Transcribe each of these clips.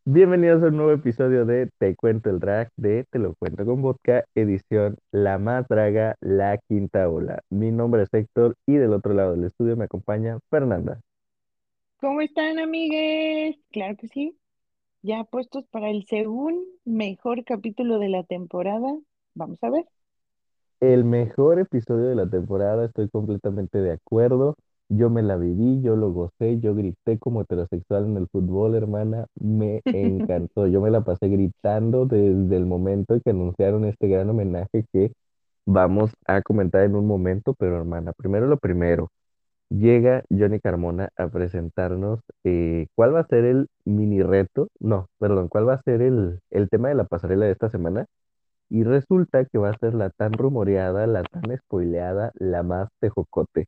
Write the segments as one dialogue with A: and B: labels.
A: Bienvenidos a un nuevo episodio de Te Cuento el Drag de Te lo cuento con vodka, edición La Más Draga, la quinta ola. Mi nombre es Héctor y del otro lado del estudio me acompaña Fernanda.
B: ¿Cómo están, amigues? Claro que sí. Ya puestos para el segundo mejor capítulo de la temporada. Vamos a ver.
A: El mejor episodio de la temporada, estoy completamente de acuerdo. Yo me la viví, yo lo gocé, yo grité como heterosexual en el fútbol, hermana. Me encantó. Yo me la pasé gritando desde el momento que anunciaron este gran homenaje que vamos a comentar en un momento, pero hermana, primero lo primero. Llega Johnny Carmona a presentarnos cuál va a ser el mini reto, no, perdón, cuál va a ser el tema de la pasarela de esta semana. Y resulta que va a ser la tan rumoreada, la tan spoileada, la más tejocote.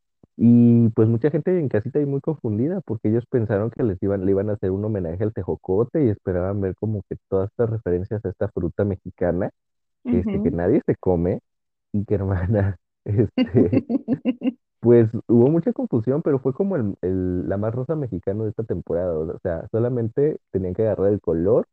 A: Y pues mucha gente en casita y muy confundida porque ellos pensaron que le iban a hacer un homenaje al tejocote y esperaban ver como que todas estas referencias a esta fruta mexicana, que
B: Ujú.
A: nadie se come y que hermana, este, pues hubo mucha confusión, pero fue como la más rosa mexicano de esta temporada. O sea, solamente tenían que agarrar el color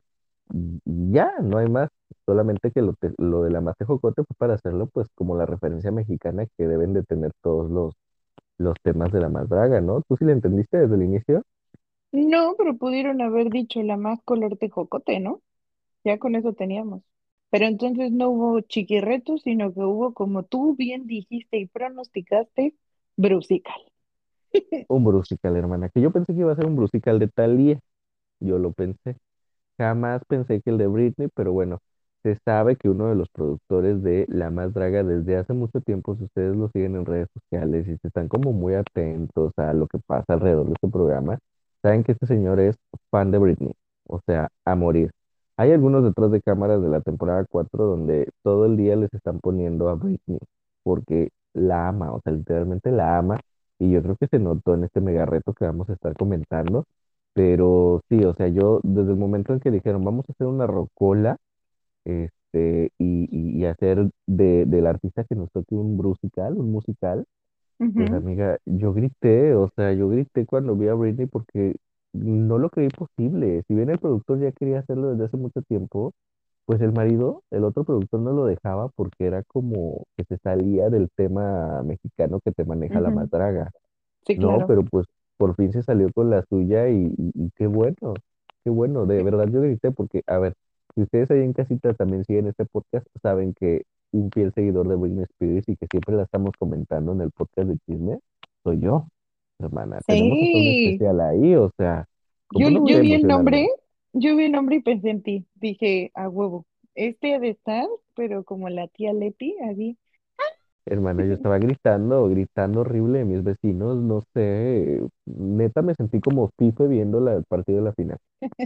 A: y ya, no hay más. Solamente que lo de la más tejocote fue para hacerlo, pues, como la referencia mexicana que deben de tener todos los temas de la más draga, ¿no? ¿Tú sí le entendiste desde el inicio?
B: No, pero pudieron haber dicho la más color tejocote, ¿no? Ya con eso teníamos. Pero entonces no hubo chiquirretos, sino que hubo, como tú bien dijiste y pronosticaste, brusical.
A: Un musical, hermana, que yo pensé que iba a ser un musical de Thalía, yo lo pensé. Jamás pensé que el de Britney, pero bueno, se sabe que uno de los productores de La Más Draga desde hace mucho tiempo, si ustedes lo siguen en redes sociales y se están como muy atentos a lo que pasa alrededor de este programa, saben que este señor es fan de Britney, o sea, a morir. Hay algunos detrás de cámaras de la temporada 4 donde todo el día les están poniendo a Britney porque la ama, o sea, literalmente la ama, y yo creo que se notó en este mega reto que vamos a estar comentando. Pero sí, o sea, yo desde el momento en que dijeron, vamos a hacer una rocola, y hacer del artista que nos toque un musical, pues
B: Ujú,
A: amiga, yo grité, o sea, yo grité cuando vi a Britney porque no lo creí posible. Si bien el productor ya quería hacerlo desde hace mucho tiempo, pues el marido, el otro productor no lo dejaba porque era como que se salía del tema mexicano que te maneja la
B: ujú.
A: madraga.
B: Sí,
A: No,
B: claro.
A: pero pues por fin se salió con la suya y qué bueno, de verdad yo grité porque, a ver, si ustedes ahí en casita también siguen este podcast, saben que un fiel seguidor de Britney Spears y que siempre la estamos comentando en el podcast de chisme, soy yo, hermana. Tenemos hasta un
B: Sí.
A: especial ahí, o sea,
B: Yo,
A: ¿cómo no voy
B: yo
A: a
B: vi el
A: emocionarme?
B: nombre, yo vi el nombre y pensé en ti. Dije, a huevo, este ha de estar, pero como la tía Leti, así.
A: Hermana, yo estaba gritando, gritando horrible de mis vecinos, no sé, neta me sentí como FIFA viendo el partido de la final.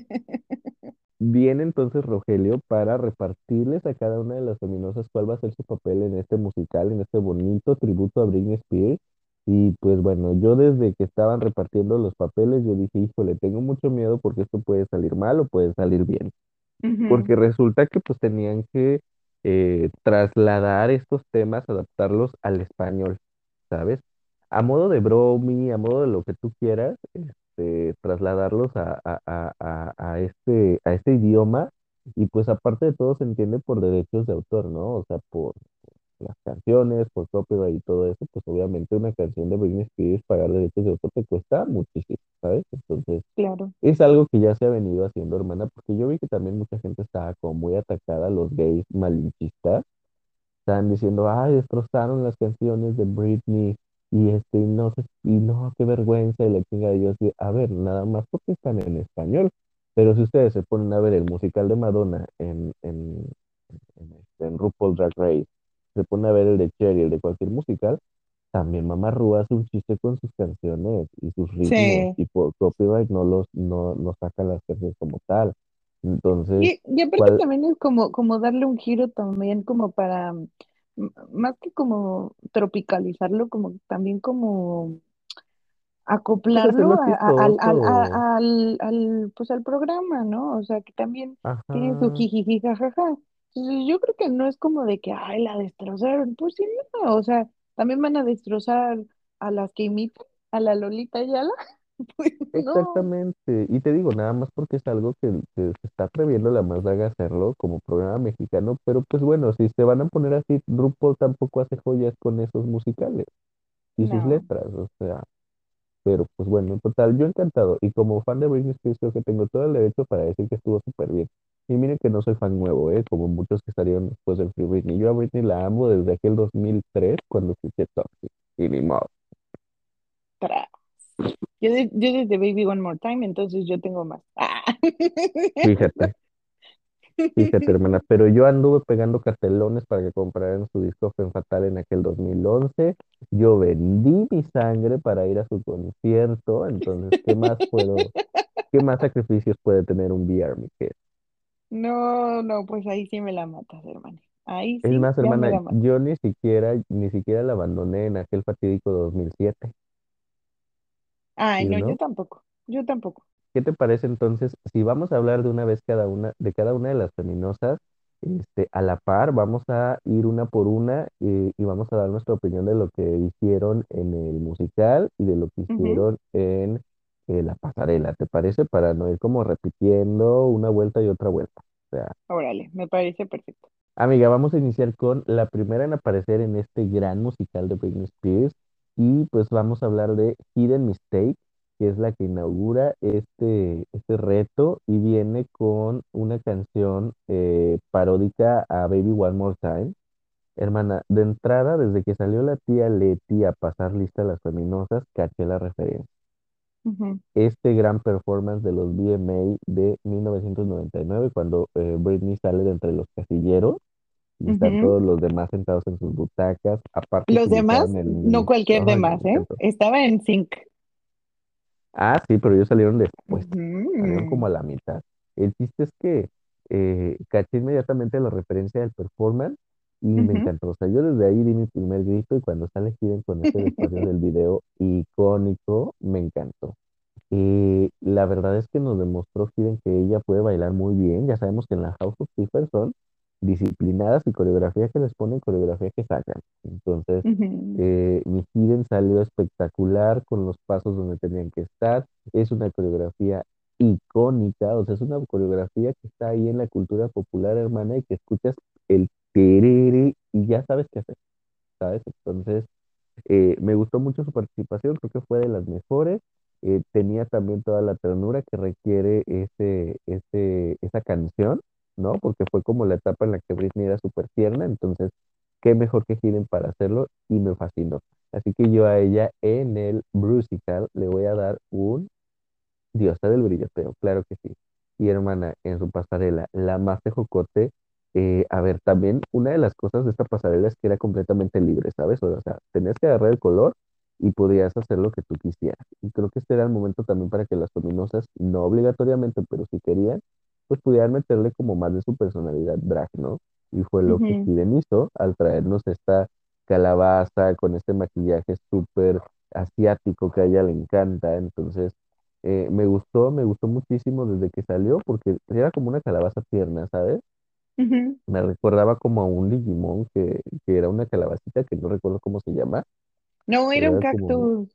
A: Viene entonces Rogelio para repartirles a cada una de las feminosas cuál va a ser su papel en este musical, en este bonito tributo a Britney Spears. Y pues bueno, yo desde que estaban repartiendo los papeles, yo dije, híjole, tengo mucho miedo porque esto puede salir mal o puede salir bien.
B: Ujú,
A: Porque resulta que pues tenían que trasladar estos temas, adaptarlos al español, ¿sabes? A modo de bromi, a modo de lo que tú quieras, trasladarlos a este idioma y pues aparte de todo se entiende por derechos de autor, ¿no? O sea, por las canciones, por copyright y todo eso, pues obviamente una canción de Britney Spears pagar derechos de autor te cuesta muchísimo, ¿sabes? Entonces,
B: claro.
A: es algo que ya se ha venido haciendo, hermana, porque yo vi que también mucha gente estaba como muy atacada, los gays malinchistas, estaban diciendo, ay, destrozaron las canciones de Britney y no sé, y no, qué vergüenza y la chinga de yo así, a ver, nada más porque están en español, pero si ustedes se ponen a ver el musical de Madonna en RuPaul Drag Race, se ponen a ver el de Cher y el de cualquier musical, también Mamá Rúa hace un chiste con sus canciones y sus ritmos
B: Sí.
A: y por copyright no saca las canciones como tal. Entonces,
B: Y aparte
A: ¿cuál?
B: también es como darle un giro también como para, más que como tropicalizarlo, como también como
A: Pues
B: acoplarlo
A: hacerlo chistoso.
B: pues al programa, ¿no? O sea, que también tiene su
A: Ajá.
B: jijiji, jajaja. Entonces, yo creo que no es como de que, ay, la destrozaron. Pues sí, no, o sea, también van a destrozar a las que imitan, a la Lolita Ayala. Pues no,
A: Exactamente. Y te digo, nada más porque es algo que se está atreviendo la más draga a hacerlo como programa mexicano, pero pues bueno, si se van a poner así, RuPaul tampoco hace joyas con esos musicales y sus
B: no,
A: letras, o sea, pero pues bueno, en total, yo encantado. Y como fan de Britney Spears, creo que tengo todo el derecho para decir que estuvo súper bien. Y miren que no soy fan nuevo, ¿eh? Como muchos que salieron después del Free Britney. Yo a Britney la amo desde aquel 2003 cuando escuché Toxic. Y ni modo.
B: tra. Yo desde Baby One More Time, entonces yo tengo más. Ah.
A: Fíjate. Fíjate, hermana, pero yo anduve pegando cartelones para que compraran su disco Femme Fatal en aquel 2011. Yo vendí mi sangre para ir a su concierto. Entonces, qué más sacrificios puede tener un VR, mi querida?
B: No, no, pues ahí sí me la matas, hermano. Ahí
A: Es
B: sí,
A: más,
B: ya me
A: hermana,
B: la matas.
A: yo ni siquiera la abandoné en aquel fatídico 2007.
B: Ay,
A: ¿Sí,
B: no, yo
A: no?
B: tampoco. Yo tampoco.
A: ¿Qué te parece entonces si vamos a hablar de una vez cada una de las feminosas, a la par, vamos a ir una por una y vamos a dar nuestra opinión de lo que hicieron en el musical y de lo que
B: Ujú.
A: hicieron en la pasarela, ¿te parece? Para no ir como repitiendo una vuelta y otra vuelta. O sea,
B: Órale, me parece perfecto.
A: amiga, vamos a iniciar con la primera en aparecer en este gran musical de Britney Spears y pues vamos a hablar de Hidden Mistake, que es la que inaugura este reto y viene con una canción paródica a Baby One More Time. Hermana, de entrada, desde que salió la tía Leti a pasar lista a las feminosas, caché la referencia.
B: Ujú,
A: Este gran performance de los VMA de 1999, cuando Britney sale de entre los casilleros y están
B: ujú.
A: todos los demás sentados en sus butacas. Aparte
B: Los demás,
A: utilizaron
B: no cualquier
A: Ay, no,
B: demás,
A: me
B: ¿eh?
A: encantó.
B: Estaba en sync.
A: Ah, sí, pero ellos salieron después. Salieron como
B: Ujú,
A: a la mitad. El chiste es que caché inmediatamente la referencia del performance y me
B: ujú.
A: encantó. O sea, yo desde ahí di mi primer grito y cuando sale Hidden con ese vestuario del video icónico, me encantó. La verdad es que nos demostró Hidden que ella puede bailar muy bien. Ya sabemos que en la House of Differ son disciplinadas y coreografía que les ponen, coreografía que sacan. Entonces,
B: Ujú,
A: mi Hidden salió espectacular con los pasos donde tenían que estar. Es una coreografía icónica, o sea, es una coreografía que está ahí en la cultura popular, hermana, y que escuchas el terere y ya sabes qué hacer, ¿sabes? Entonces, me gustó mucho su participación, creo que fue de las mejores. Tenía también toda la ternura que requiere esa canción, ¿no? Porque fue como la etapa en la que Britney era súper tierna, entonces, qué mejor que Hidden para hacerlo y me fascinó. Así que yo a ella en el Brusical le voy a dar un Diosa del brilloteo, claro que sí. Y hermana, en su pasarela, la más de Jocote, a ver, también una de las cosas de esta pasarela es que era completamente libre, ¿sabes? O sea, tenías que agarrar el color y podías hacer lo que tú quisieras. Y creo que este era el momento también para que las luminosas, no obligatoriamente, pero si querían, pues pudieran meterle como más de su personalidad drag, ¿no? Y fue lo que
B: ujú,
A: Hiden hizo al traernos esta calabaza con este maquillaje súper asiático que a ella le encanta. Entonces, me gustó muchísimo desde que salió porque era como una calabaza tierna, ¿sabes?
B: ujú.
A: Me recordaba como a un Digimon que era una calabacita que no recuerdo cómo se llama,
B: No,
A: pero
B: era un
A: era como...
B: cactus.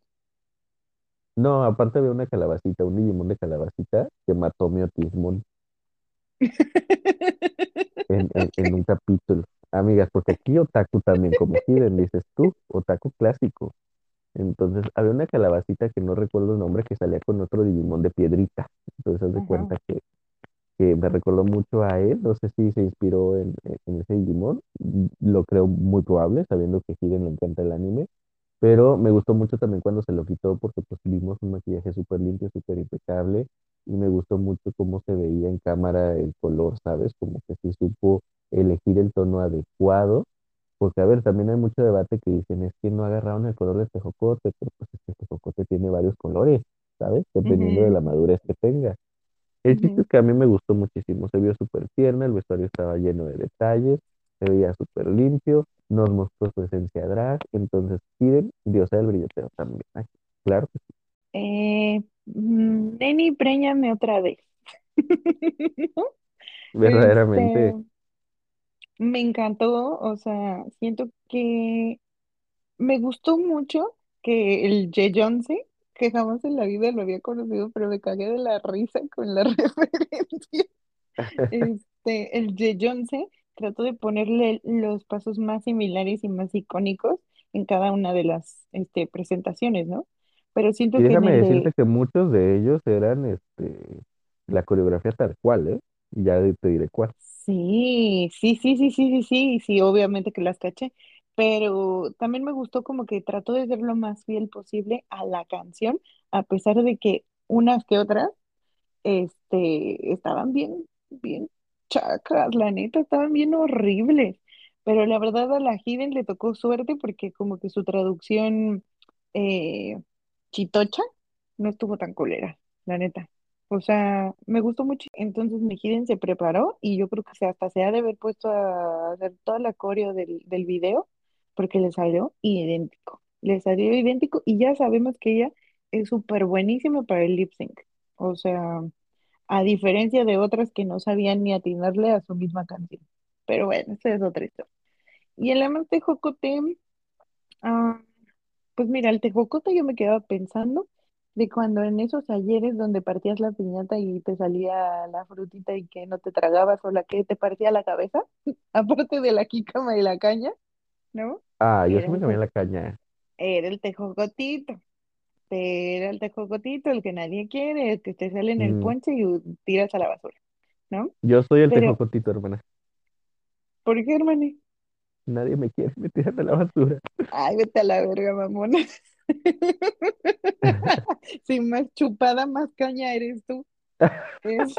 A: No, aparte había una calabacita, un Digimon de calabacita que mató mi Otismon en un capítulo. Amigas, porque aquí Otaku también, como Hiden, dices tú, Otaku clásico. Entonces, había una calabacita que no recuerdo el nombre que salía con otro Digimon de piedrita. Entonces, haz de
B: Ajá.
A: cuenta que me recordó mucho a él. No sé si se inspiró en ese Digimon. Lo creo muy probable, sabiendo que Hiden le encanta el anime. Pero me gustó mucho también cuando se lo quitó porque pues vimos un maquillaje súper limpio, súper impecable. Y me gustó mucho cómo se veía en cámara el color, ¿sabes? Como que sí supo elegir el tono adecuado. Porque, a ver, también hay mucho debate que dicen, es que no agarraron el color de tejocote, pero pues es que el tejocote tiene varios colores, ¿sabes? Dependiendo de
B: Ujú,
A: la madurez que tenga. El chiste
B: ujú.
A: es que a mí me gustó muchísimo, se vio súper tierna, el vestuario estaba lleno de detalles, se veía súper limpio, nos mostró su esencia drag, entonces piden diosa del brilloteo también. Ay, claro que sí,
B: Neni, préñame otra vez.
A: verdaderamente,
B: Este, me encantó, o sea, siento que me gustó mucho que el Ye que jamás en la vida lo había conocido, pero me cagué de la risa con la referencia. El de Beyoncé trató de ponerle los pasos más similares y más icónicos en cada una de las presentaciones, ¿no? Pero
A: Y
B: siento que en
A: déjame
B: el
A: decirte
B: de,
A: que muchos de ellos eran la coreografía tal cual, ¿eh? Y ya te diré cuál.
B: sí, sí, sí, sí, sí, sí, sí, sí, obviamente que las caché, pero también me gustó como que trató de ser lo más fiel posible a la canción, a pesar de que unas que otras estaban bien, bien chacas, la neta, estaban bien horribles. Pero la verdad a la Hidden le tocó suerte porque como que su traducción eh, chitocha no estuvo tan culera, la neta. O sea, me gustó mucho. Entonces mi Hidden se preparó y yo creo que hasta se ha de haber puesto a hacer toda la coreo del video porque le salió idéntico. Le salió idéntico y ya sabemos que ella es súper buenísima para el lip sync. O sea, a diferencia de otras que no sabían ni atinarle a su misma canción. Pero bueno, esa es otra historia. Y el amante jocote, ah, pues mira, el tejocote yo me quedaba pensando de cuando en esos ayeres donde partías la piñata y te salía la frutita y que no te tragabas o la que te partía la cabeza, aparte de la jícama y la caña, ¿no?
A: Ah, yo sí
B: Era
A: me
B: el,
A: comía
B: te-
A: la caña.
B: era el tejocotito. Era el tejocotito, el que nadie quiere, el que te sale en el
A: Mm,
B: ponche y tiras a la basura, ¿no?
A: yo soy el
B: Pero,
A: tejocotito, hermana.
B: ¿por qué, hermano?
A: Nadie me quiere, me tiran a la basura.
B: Ay, vete a la verga, mamona. Sin más chupada, más caña eres tú. Es,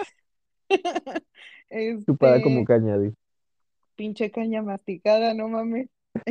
A: Chupada como
B: este,
A: caña, di.
B: pinche caña masticada, no mames.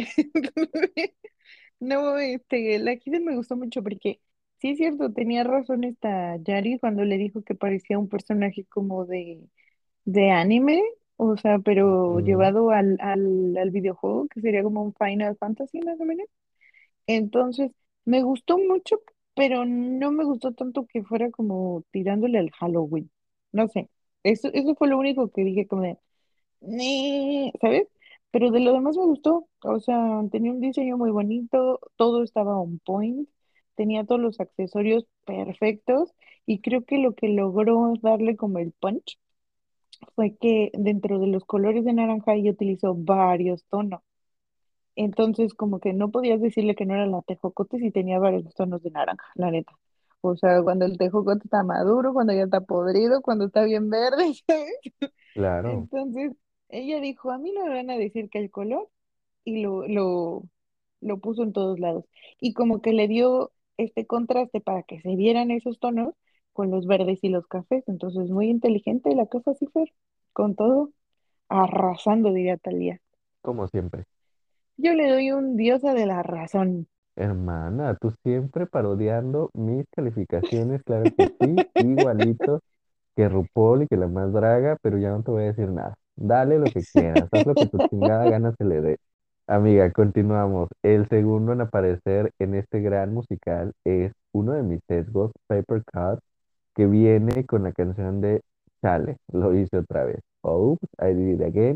B: No, la Kiden me gustó mucho porque sí es cierto, tenía razón esta Yari cuando le dijo que parecía un personaje como de anime, o sea, pero
A: Mm,
B: llevado al videojuego, que sería como un Final Fantasy más o menos. Entonces, me gustó mucho, pero no me gustó tanto que fuera como tirándole al Halloween. No sé, eso fue lo único que dije como de, ¿sabes? Pero de lo demás me gustó. O sea, tenía un diseño muy bonito, todo estaba on point, tenía todos los accesorios perfectos y creo que lo que logró darle como el punch fue que dentro de los colores de naranja ella utilizó varios tonos. Entonces, como que no podías decirle que no era la tejocote si tenía varios tonos de naranja, la neta. O sea, cuando el tejocote está maduro, cuando ya está podrido, cuando está bien verde, ¿sabes?
A: claro.
B: Entonces, ella dijo, a mí no me van a decir que el color, y lo puso en todos lados. Y como que le dio este contraste para que se vieran esos tonos con los verdes y los cafés. Entonces, muy inteligente la casa Cifer, con todo, arrasando, diría Talía.
A: Como siempre.
B: Yo le doy un diosa de la razón.
A: Hermana, tú siempre parodiando mis calificaciones, claro que sí, igualito que RuPaul y que la más draga, pero ya no te voy a decir nada. Dale lo que quieras, haz lo que tu chingada gana se le dé. Amiga, continuamos. El segundo en aparecer en este gran musical es uno de mis sesgos, Paper Cut, que viene con la canción de Chale, lo hice otra vez. Oops, I did it again.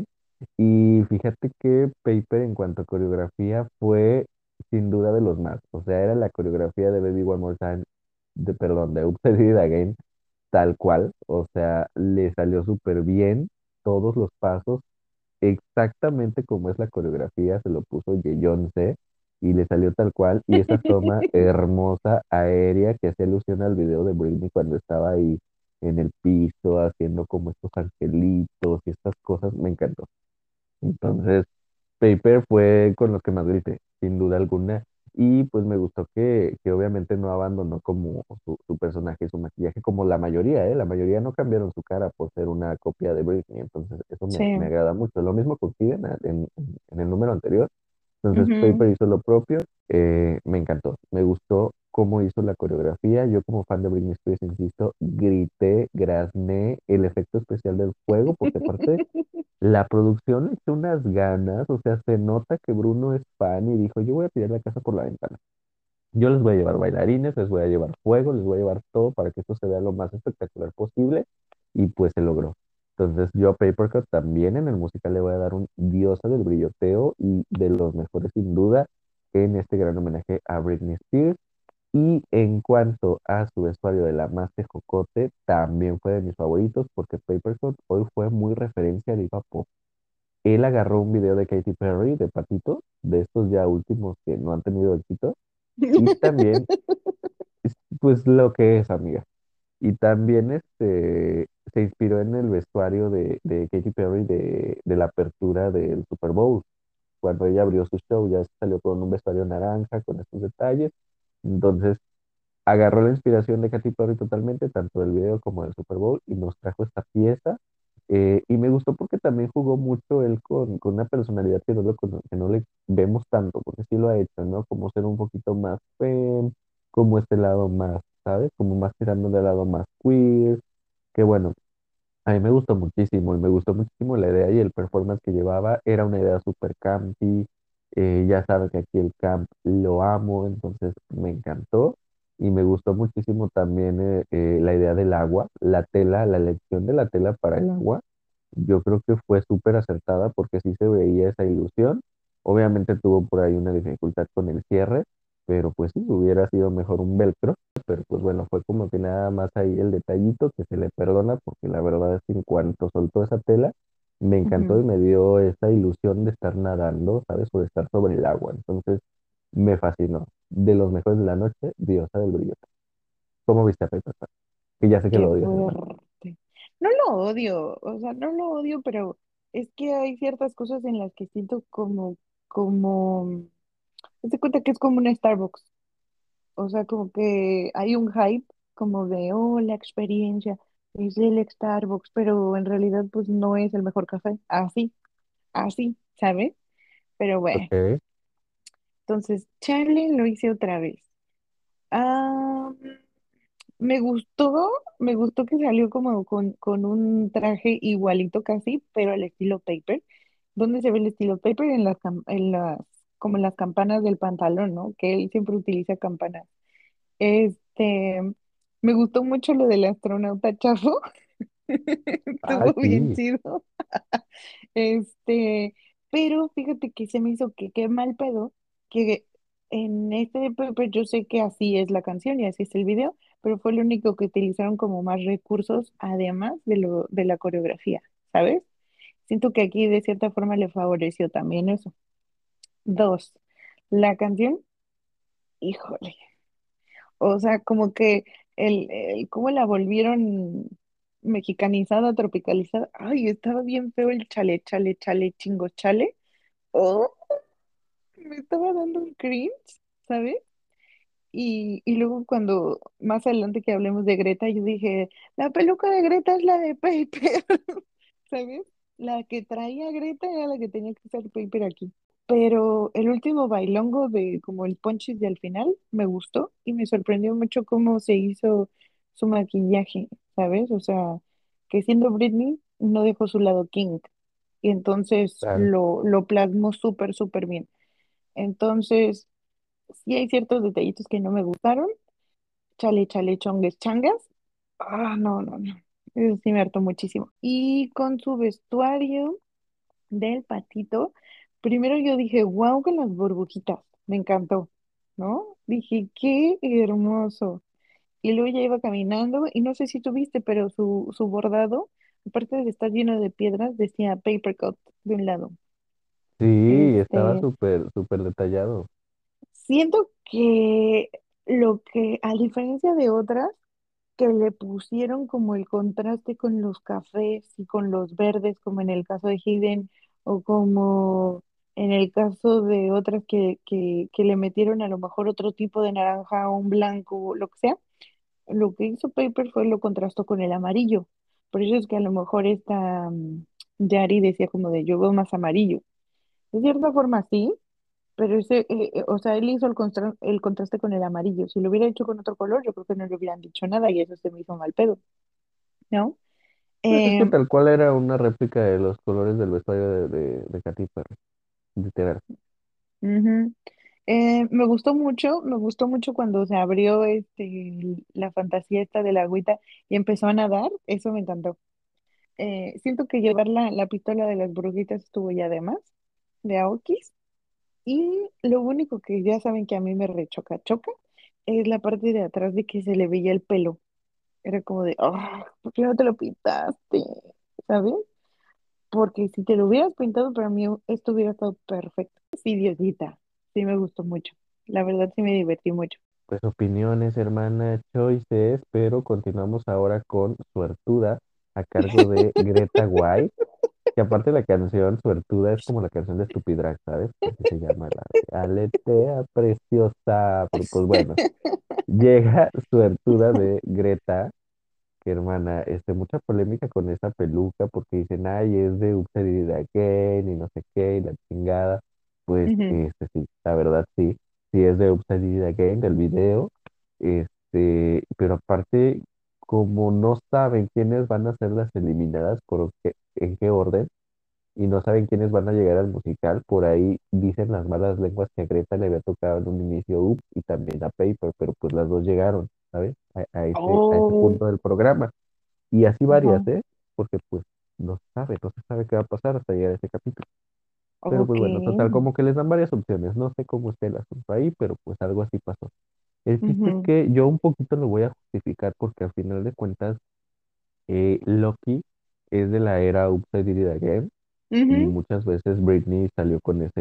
A: Y fíjate que Paper en cuanto a coreografía fue sin duda de los más. O sea, era la coreografía de Baby One More Time, perdón, de Oops, I did it again, tal cual. O sea, le salió súper bien todos los pasos exactamente como es la coreografía, se lo puso Beyoncé y le salió tal cual. Y esa toma hermosa, aérea, que hace alusión al video de Britney cuando estaba ahí en el piso, haciendo como estos angelitos y estas cosas, me encantó. Entonces, Paper fue con los que más grité, sin duda alguna. Y pues me gustó que obviamente no abandonó como su personaje, su maquillaje, como la mayoría, ¿eh? La mayoría no cambiaron su cara por ser una copia de Britney. Entonces, eso me
B: Sí.
A: agrada mucho. Lo mismo con Kiden en el número anterior. Entonces,
B: Ujú.
A: Paper hizo lo propio. Me encantó. Me gustó cómo hizo la coreografía. Yo, como fan de Britney Spears, insisto, grité, grazné el efecto especial del fuego, porque aparte. La producción le echó unas ganas, o sea, se nota que Bruno es fan y dijo, yo voy a tirar la casa por la ventana. Yo les voy a llevar bailarines, les voy a llevar fuego, les voy a llevar todo para que esto se vea lo más espectacular posible y pues se logró. Entonces yo a Papercut también en el musical le voy a dar un diosa del brilloteo y de los mejores sin duda en este gran homenaje a Britney Spears. Y en cuanto a su vestuario de la más Jocote, también fue de mis favoritos porque Papercut hoy fue muy referencia de Diva Pop. Él agarró un video de Katy Perry, de Patito, de estos ya últimos que no han tenido éxito, y también, pues lo que es, amiga. Y también se inspiró en el vestuario de Katy Perry de la apertura del Super Bowl. Cuando ella abrió su show, ya salió con un vestuario naranja, con estos detalles. Entonces, agarró la inspiración de Katy Perry totalmente, tanto del video como del Super Bowl, y nos trajo esta pieza. Y me gustó porque también jugó mucho él con una personalidad que no le vemos tanto, porque sí lo ha hecho, ¿no? Como ser un poquito más fem, como este lado más, ¿sabes? Como más tirando del lado más queer, que bueno, a mí me gustó muchísimo y me gustó muchísimo la idea y el performance que llevaba. Era una idea súper campy. Ya sabes que aquí el camp lo amo, entonces me encantó. Y me gustó muchísimo también la idea del agua, la tela, la elección de la tela para el agua. Yo creo que fue súper acertada porque sí se veía esa ilusión. Obviamente tuvo por ahí una dificultad con el cierre, pero pues sí, hubiera sido mejor un velcro, pero pues bueno, fue como que nada más ahí el detallito que se le perdona, porque la verdad es que en cuanto soltó esa tela, me encantó
B: Ujú.
A: y me dio esa ilusión de estar nadando, ¿sabes? O de estar sobre el agua. Entonces, me fascinó. De los mejores de la noche, Diosa del Brillo. ¿Cómo viste a Peter Pan? Que ya sé que
B: Qué
A: lo odias, hermano.
B: fuerte. No lo odio, o sea, no lo odio, pero es que hay ciertas cosas en las que siento haz de cuenta que es como un Starbucks. O sea, como que hay un hype como de, oh, la experiencia es el Starbucks, pero en realidad pues no es el mejor café. Así, así, ¿sabes? Pero bueno,
A: Ok.
B: entonces, Charlie lo hice otra vez. Ah, me gustó, me gustó que salió como con un traje igualito casi, pero al estilo paper. ¿Dónde se ve el estilo paper? Como en las campanas del pantalón, ¿no? Que él siempre utiliza campanas. Este, me gustó mucho lo del astronauta chafo.
A: Ah,
B: Estuvo bien
A: sí.
B: chido. Este, pero fíjate que se me hizo que qué mal pedo, que en este Pepper yo sé que así es la canción y así es el video, pero fue lo único que utilizaron como más recursos además de la coreografía, ¿sabes? Siento que aquí de cierta forma le favoreció también eso. Dos, la canción, híjole, o sea, como que cómo la volvieron mexicanizada, tropicalizada, ay, estaba bien feo el chale, chale, chale, chingo, chale. Oh, me estaba dando un cringe, ¿sabes? Y luego cuando más adelante que hablemos de Greta, yo dije, la peluca de Greta es la de Paper, ¿sabes? La que traía Greta era la que tenía que ser Paper aquí. Pero el último bailongo de como el punches de al final me gustó y me sorprendió mucho cómo se hizo su maquillaje, ¿sabes? O sea, que siendo Britney no dejó su lado King y entonces
A: Claro.
B: lo plasmó súper, súper bien. Entonces, sí hay ciertos detallitos que no me gustaron. Chale, chale, chongues, changas. Ah, no, no, no. Eso sí me hartó muchísimo. Y con su vestuario del patito, primero yo dije, wow, con las burbujitas. Me encantó, ¿no? Dije, qué hermoso. Y luego ya iba caminando y no sé si tú viste, pero su bordado, aparte de estar lleno de piedras, decía paper cut de un lado.
A: Sí, estaba
B: Este,
A: súper, súper detallado.
B: siento que a diferencia de otras, que le pusieron como el contraste con los cafés y con los verdes, como en el caso de Hidden, o como en el caso de otras que le metieron a lo mejor otro tipo de naranja o un blanco, o lo que sea, lo que hizo Paper fue lo contrastó con el amarillo. Por eso es que a lo mejor esta Yari decía como de yo veo más amarillo. De cierta forma sí, pero o sea, él hizo el contraste con el amarillo. Si lo hubiera hecho con otro color, yo creo que no le hubieran dicho nada y eso se me hizo mal pedo, ¿no?
A: Pues es que
B: Eh,
A: tal cual era una réplica de los colores del vestuario de Katy Perry, literal.
B: ujú. Me gustó mucho cuando se abrió la fantasía esta de la agüita y empezó a nadar, eso me encantó. Siento que llevar la pistola de las brujitas estuvo ya de más, de Aokis. Y lo único que ya saben que a mí me rechoca, choca, es la parte de atrás de que se le veía el pelo. Era como de, ah, ¿por qué no te lo pintaste? ¿Sabes? Porque si te lo hubieras pintado, para mí esto hubiera estado perfecto. Sí, Diosita, sí me gustó mucho. La verdad sí me divertí mucho.
A: Pues opiniones, hermana, choices, pero continuamos ahora con Suertuda a cargo de Greta White, que aparte la canción Suertuda es como la canción de Stupid, ¿sabes? Que así se llama la de Aletea Preciosa, pero pues bueno, llega Suertuda de Greta, que hermana, mucha polémica con esa peluca porque dicen, ay, es de Upside Down Again y no sé qué, y la chingada. Pues,
B: Ujú.
A: sí, la verdad sí, sí es de Upside Down Again, del video, pero aparte, como no saben quiénes van a ser las eliminadas, en qué orden, y no saben quiénes van a llegar al musical, por ahí dicen las malas lenguas que a Greta le había tocado en un inicio Up y también a Paper, pero pues las dos llegaron, ¿sabes? A ese
B: Oh,
A: punto del programa. Y así varias,
B: ajá,
A: ¿eh? Porque pues no se sabe qué va a pasar hasta llegar a ese capítulo. Pero pues
B: ok.
A: bueno, total, como que les dan varias opciones. No sé cómo esté el asunto ahí, pero pues algo así pasó. El chiste es
B: Ujú,
A: que yo un poquito lo voy a justificar porque al final de cuentas, Loki es de la era Upside Down Again y
B: ujú,
A: muchas veces Britney salió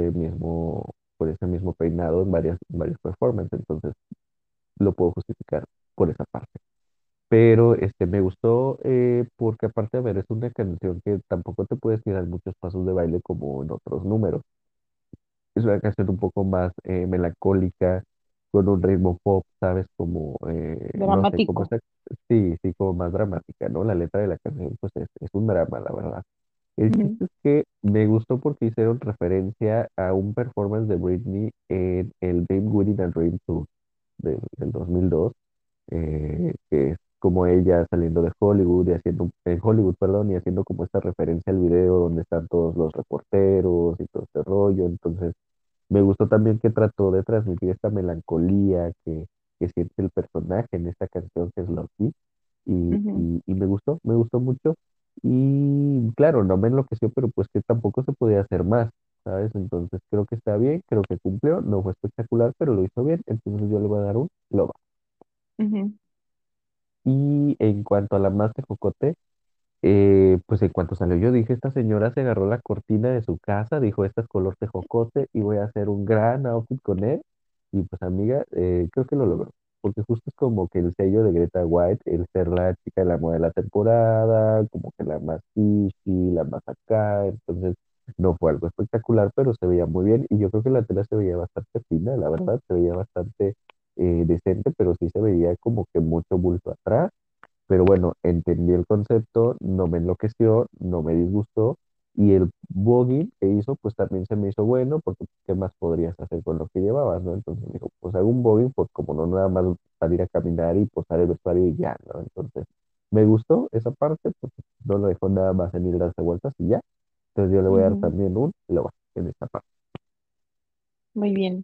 A: con ese mismo peinado en varias performances. Entonces lo puedo justificar por esa parte. Pero me gustó porque aparte, a ver, es una canción que tampoco te puedes tirar muchos pasos de baile como en otros números. Es una canción un poco más melancólica, con un ritmo pop, ¿sabes? Como, no sé, como
B: dramático.
A: esa, sí, sí, como más dramática, ¿no? La letra de la canción, pues es un drama, la verdad. El
B: Ujú,
A: chiste es que me gustó porque hicieron referencia a un performance de Britney en el Dream Wedding and Dream Tour del 2002, que es como ella saliendo de Hollywood y haciendo, en Hollywood, perdón, y haciendo como esta referencia al video donde están todos los reporteros y todo este rollo. Entonces, me gustó también que trató de transmitir esta melancolía que siente el personaje en esta canción que es Loki.
B: ujú,
A: Y me gustó mucho. Y claro, no me enloqueció, pero pues que tampoco se podía hacer más, ¿sabes? Entonces creo que está bien, creo que cumplió, no fue espectacular, pero lo hizo bien, entonces yo le voy a dar un loba.
B: ujú,
A: Y en cuanto a la más de Jocote, pues en cuanto salió yo dije, esta señora se agarró la cortina de su casa, dijo, esta es color tejocote y voy a hacer un gran outfit con él. Y pues amiga, creo que lo logró, porque justo es como que el sello de Greta White, el ser la chica de la moda de la temporada, como que la más fishy, la más acá, entonces no fue algo espectacular, pero se veía muy bien y yo creo que la tela se veía bastante fina, la verdad, se veía bastante decente, pero sí se veía como que mucho bulto atrás, pero bueno, entendí el concepto, no me enloqueció, no me disgustó. Y el voguing que hizo, pues también se me hizo bueno, porque ¿qué más podrías hacer con lo que llevabas, no? Entonces dijo, pues hago un voguing, pues como no nada más salir a caminar y posar el vestuario y ya, ¿no? Entonces, me gustó esa parte, porque no lo dejó nada más en ir darse vueltas y ya. Entonces yo le voy a dar
B: ujú.
A: también un loba en esta parte.
B: Muy bien.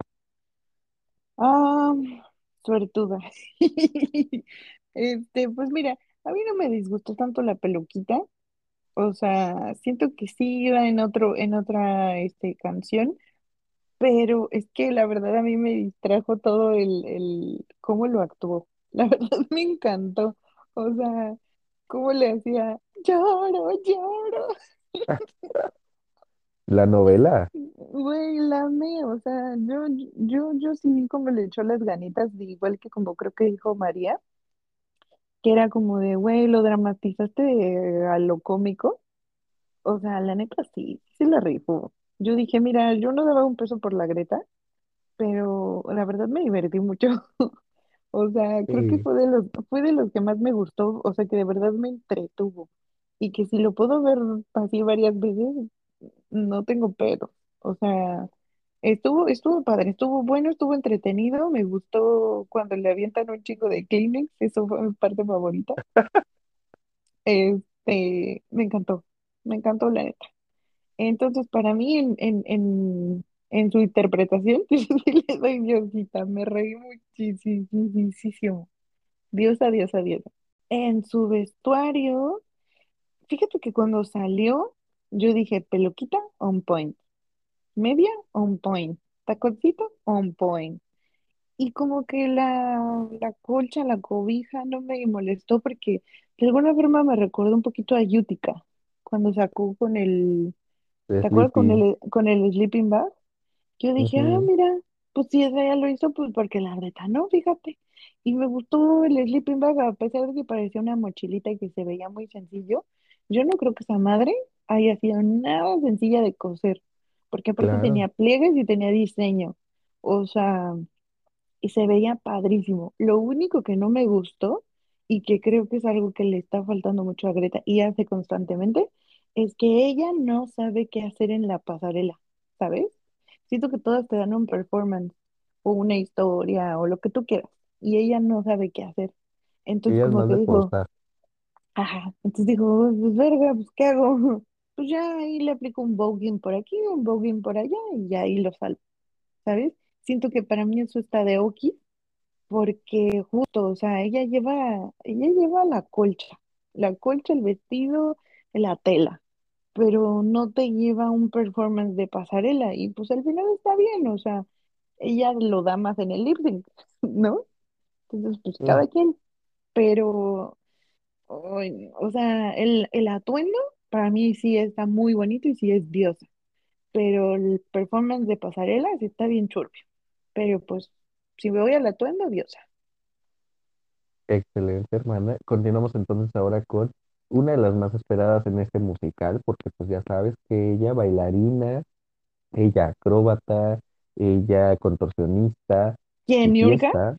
B: Ah, suertuda. Pues mira, a mí no me disgustó tanto la peluquita. O sea, siento que sí iba en otra, canción, pero es que la verdad a mí me distrajo todo cómo lo actuó. La verdad me encantó. O sea, cómo le hacía, lloro, lloro.
A: La novela,
B: Güey, la amé, o sea, yo sí vi como le echó las ganitas, de igual que como creo que dijo María, que era como de, güey, lo dramatizaste a lo cómico. O sea, la neta sí, sí la rifó. Yo dije, mira, yo no daba un peso por la Greta, pero la verdad me divertí mucho. O sea, creo que
A: sí.
B: fue de los que más me gustó, o sea, que de verdad me entretuvo. Y que si lo puedo ver así varias veces, no tengo pedo. O sea, estuvo padre, estuvo bueno, estuvo entretenido, me gustó cuando le avientan un chico de Kleenex, eso fue mi parte favorita. Me encantó la neta. Entonces, para mí, en su interpretación, yo sí le doy Diosita, me reí muchísimo. Diosa, diosa, diosa. En su vestuario, fíjate que cuando salió, yo dije, peluquita, on point. Media, on point. Taconcito, on point. Y como que la colcha, la cobija no me molestó porque de alguna forma me recordó un poquito a Utica cuando sacó con
A: De
B: ¿te acuerdas
A: Sleepy.
B: con el sleeping bag? Yo dije, ah,
A: Ujú,
B: mira, pues si esa ya lo hizo, pues porque la neta no, fíjate. Y me gustó el sleeping bag, a pesar de que parecía una mochilita y que se veía muy sencillo. Yo no creo que esa madre haya sido nada sencilla de coser, porque aparte
A: claro.
B: tenía pliegues y tenía diseño. O sea, y se veía padrísimo. Lo único que no me gustó y que creo que es algo que le está faltando mucho a Greta y hace constantemente, es que ella no sabe qué hacer en la pasarela, ¿sabes? Siento que todas te dan un performance o una historia o lo que tú quieras y ella no sabe qué hacer. Entonces
A: Ella es
B: como
A: más
B: que
A: de
B: dijo,
A: posar.
B: ajá, entonces dijo, pues verga, pues ¿qué hago? Pues ya ahí le aplico un voguing por aquí, un voguing por allá y ya ahí lo salvo, ¿sabes? Siento que para mí eso está de ok porque justo, o sea, ella lleva la colcha, el vestido, la tela, pero no te lleva un performance de pasarela y pues al final está bien, o sea, ella lo da más en el lip sync, ¿no? Entonces, pues
A: Mm,
B: cada quien, pero, ay, o sea, el atuendo para mí sí está muy bonito y sí es diosa, pero el performance de pasarela sí está bien turbio, pero pues si me voy al atuendo, diosa.
A: excelente, hermana. Continuamos entonces ahora con una de las más esperadas en este musical, porque pues ya sabes que ella bailarina, ella acróbata, ella contorsionista, y
B: ¿Quién, Niurka?
A: fiesta.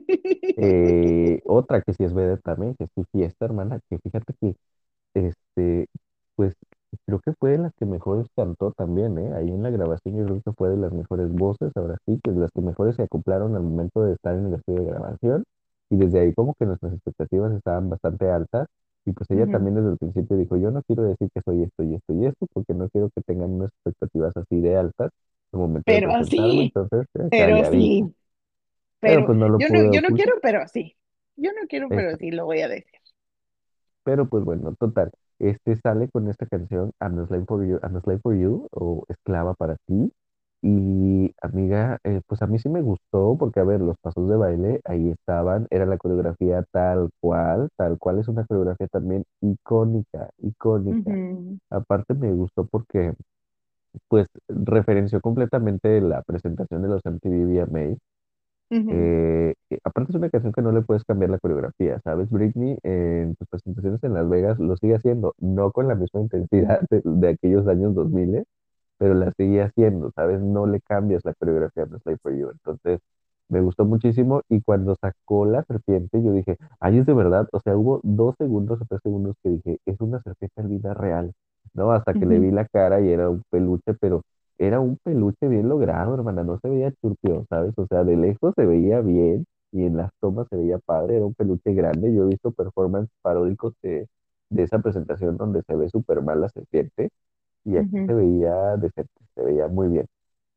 A: Otra que sí es vedette también, que es su fiesta, hermana, que fíjate que este, pues creo que fue de las que mejores cantó también, ¿eh? Ahí en la grabación yo creo que fue de las mejores voces, ahora sí, que de las que mejores se acoplaron al momento de estar en el estudio de grabación. Y desde ahí como que nuestras expectativas estaban bastante altas. Y pues ella
B: Ujú.
A: también desde el principio dijo, yo no quiero decir que soy esto y esto y esto, porque no quiero que tengan unas expectativas así de altas al momento de
B: Pero
A: presentarme.
B: sí,
A: Entonces,
B: pero
A: calladita.
B: sí,
A: Pero
B: pero
A: pues no lo pude
B: yo no
A: ocultar.
B: quiero, pero sí. Yo no quiero, pero sí lo voy a decir.
A: Pero pues bueno, total, este sale con esta canción I'm a Slave for You, I'm a Slave for You o Esclava para ti. Y amiga, pues a mí sí me gustó porque a ver, los pasos de baile ahí estaban, era la coreografía tal cual es una coreografía también icónica, icónica.
B: Ujú,
A: Aparte me gustó porque pues referenció completamente la presentación de los MTV VMAs.
B: ujú,
A: Aparte es una canción que no le puedes cambiar la coreografía, ¿sabes? Britney en sus presentaciones en Las Vegas lo sigue haciendo, no con la misma intensidad de aquellos años 2000, pero la sigue haciendo, ¿sabes? No le cambias la coreografía de Slave for You. Entonces, me gustó muchísimo y cuando sacó la serpiente, yo dije, ay, es de verdad, o sea, hubo 2 segundos o 3 segundos que dije, es una serpiente en vida real, ¿no? Hasta que le
B: ujú,
A: vi la cara y era un peluche, pero era un peluche bien logrado, hermana, no se veía churpio, ¿sabes? O sea, de lejos se veía bien y en las tomas se veía padre, era un peluche grande. Yo he visto performance paródicos de esa presentación donde se ve súper mal la serpiente y aquí
B: ujú,
A: se veía decente, se veía muy bien.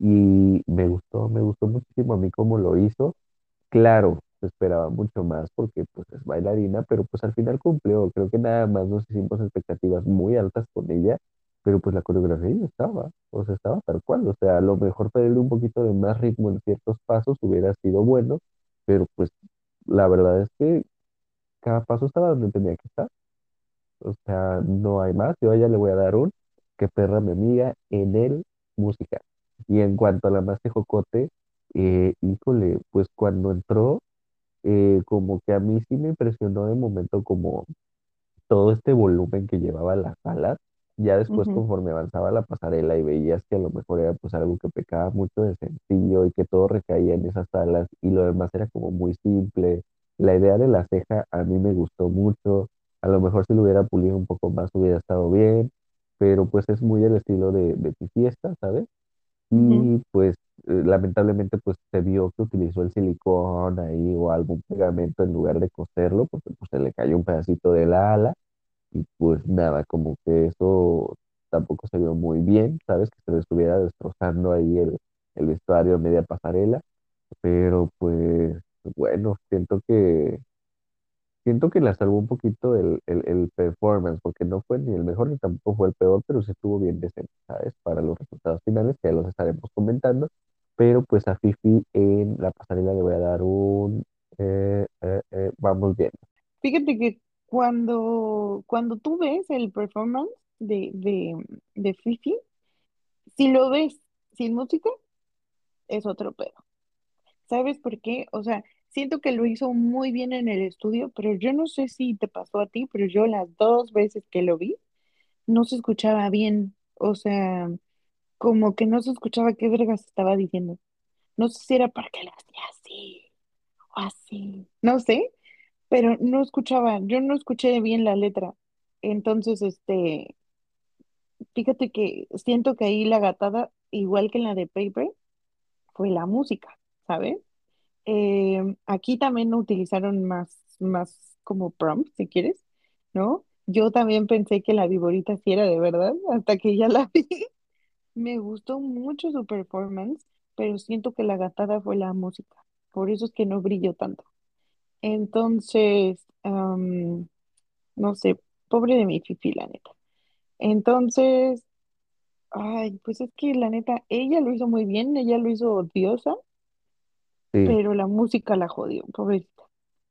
A: Y me gustó muchísimo a mí cómo lo hizo. Claro, se esperaba mucho más porque pues es bailarina, pero pues al final cumplió. Creo que nada más nos hicimos expectativas muy altas con ella, pero pues la coreografía ya estaba, o sea, estaba tal cual. O sea, a lo mejor pedirle un poquito de más ritmo en ciertos pasos hubiera sido bueno, pero pues la verdad es que cada paso estaba donde tenía que estar. O sea, no hay más. Yo a ella le voy a dar un que perra mi amiga en el musical. Y en cuanto a la más Jocote, híjole, pues cuando entró, como que a mí sí me impresionó de momento como todo este volumen que llevaba la sala. Ya después,
B: ujú,
A: conforme avanzaba la pasarela y veías que a lo mejor era pues algo que pecaba mucho de sencillo y que todo recaía en esas salas y lo demás era como muy simple. La idea de la ceja a mí me gustó mucho. A lo mejor si lo hubiera pulido un poco más hubiera estado bien, pero pues es muy el estilo de tu fiesta, ¿sabes?
B: ujú,
A: Y pues lamentablemente pues se vio que utilizó el silicón ahí o algún pegamento en lugar de coserlo porque pues se le cayó un pedacito de la ala y pues nada, como que eso tampoco se vio muy bien, ¿sabes? Que se le estuviera destrozando ahí el vestuario a media pasarela, pero pues bueno, siento que la salvó un poquito el performance, porque no fue ni el mejor ni tampoco fue el peor, pero sí estuvo bien decente, ¿sabes? Para los resultados finales, que ya los estaremos comentando. pero pues a Fifi en la pasarela le voy a dar vamos bien.
B: Fíjate que cuando tú ves el performance de Fifi, si lo ves sin música, es otro pedo. ¿Sabes por qué? O sea, siento que lo hizo muy bien en el estudio, pero yo no sé si te pasó a ti, pero yo las dos veces que lo vi, no se escuchaba bien. O sea, como que no se escuchaba qué vergas estaba diciendo. No sé si era porque lo hacía así o así, no sé, pero no escuchaba, yo no escuché bien la letra. Entonces, fíjate que siento que ahí la gatada, igual que en la de Paper, fue la música, ¿sabes? Aquí también utilizaron más como prompt, si quieres, ¿no? Yo también pensé que la viborita sí era de verdad, hasta que ya la vi. Me gustó mucho su performance, pero siento que la gatada fue la música. Por eso es que no brilló tanto. Entonces, no sé, pobre de mi Fifi, la neta. Entonces, ay, pues es que la neta, ella lo hizo muy bien, ella lo hizo odiosa,
A: Sí,
B: pero la música la jodió, pobrecita.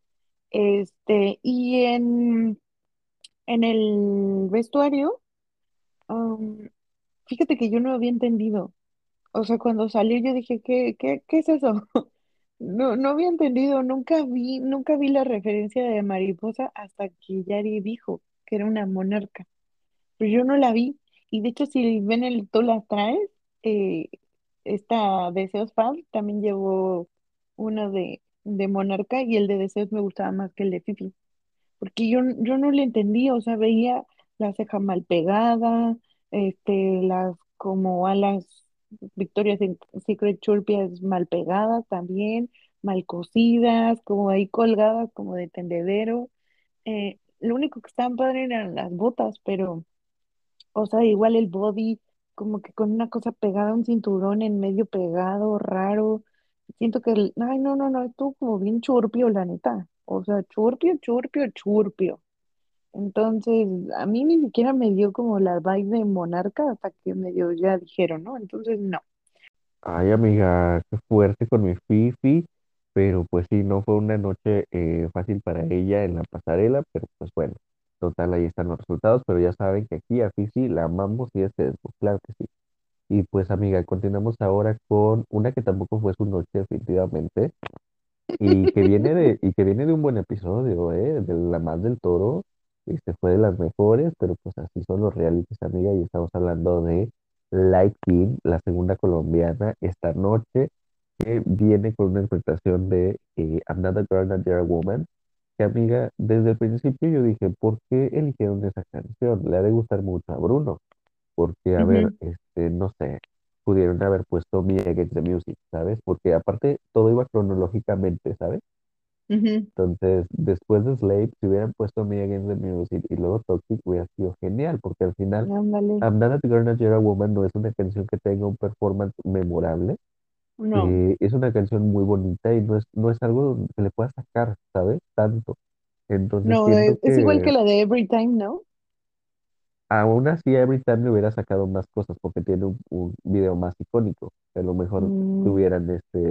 B: Y en el vestuario, am, fíjate que yo no había entendido. O sea, cuando salió yo dije, ¿qué es eso? No, no había entendido, nunca vi la referencia de mariposa hasta que Yari dijo que era una monarca. Pero yo no la vi. Y de hecho, si ven tú la traes, eh, esta Deseos Fan también llevó uno de monarca y el de Deseos me gustaba más que el de Fifi porque yo no le entendí, o sea, veía la ceja mal pegada, las como alas Victoria's Secret Churpias mal pegadas también, mal cosidas, como ahí colgadas como de tendedero. Lo único que estaban padre eran las botas, pero, o sea, igual el body, como que con una cosa pegada, un cinturón en medio pegado, raro. Siento que, ay, no, no, no, estuvo como bien churpio, la neta. O sea, churpio, churpio, churpio. Entonces, a mí ni siquiera me dio como la vibe de monarca hasta que medio ya dijeron, ¿no? Entonces, no.
A: ay amiga, qué fuerte con mi Fifi, pero pues sí, no fue una noche fácil para ella en la pasarela, pero pues bueno, total, ahí están los resultados, pero ya saben que aquí a Fifi la amamos y es eso, claro que sí. Y pues amiga, continuamos ahora con una que tampoco fue su noche definitivamente, y que viene de un buen episodio, de La Más del Toro, fue de las mejores, pero pues así son los realities, amiga, y estamos hablando de Light King, la segunda colombiana, esta noche, que viene con una interpretación de I'm Not a Girl, Not You're a Woman, que amiga, desde el principio yo dije, ¿por qué eligieron esa canción? Le ha de gustar mucho a Bruno, porque, a ver,
B: Ujú,
A: no sé, pudieron haber puesto Me Against the Music, ¿sabes? Porque aparte todo iba cronológicamente, ¿sabes?
B: ujú,
A: Entonces, después de Slave, si hubieran puesto Me Against the Music y luego Toxic, hubiera sido genial, porque al final,
B: ándale.
A: I'm Not a Girl, Not You're a Woman no es una canción que tenga un performance memorable,
B: No,
A: es una canción muy bonita y no es algo que le pueda sacar, ¿sabes? Tanto. Entonces,
B: no,
A: siento
B: es igual
A: que
B: que la de Every Time, ¿no?
A: aún así Every Time le hubiera sacado más cosas, porque tiene un video más icónico, que a lo mejor
B: Mm,
A: tuvieran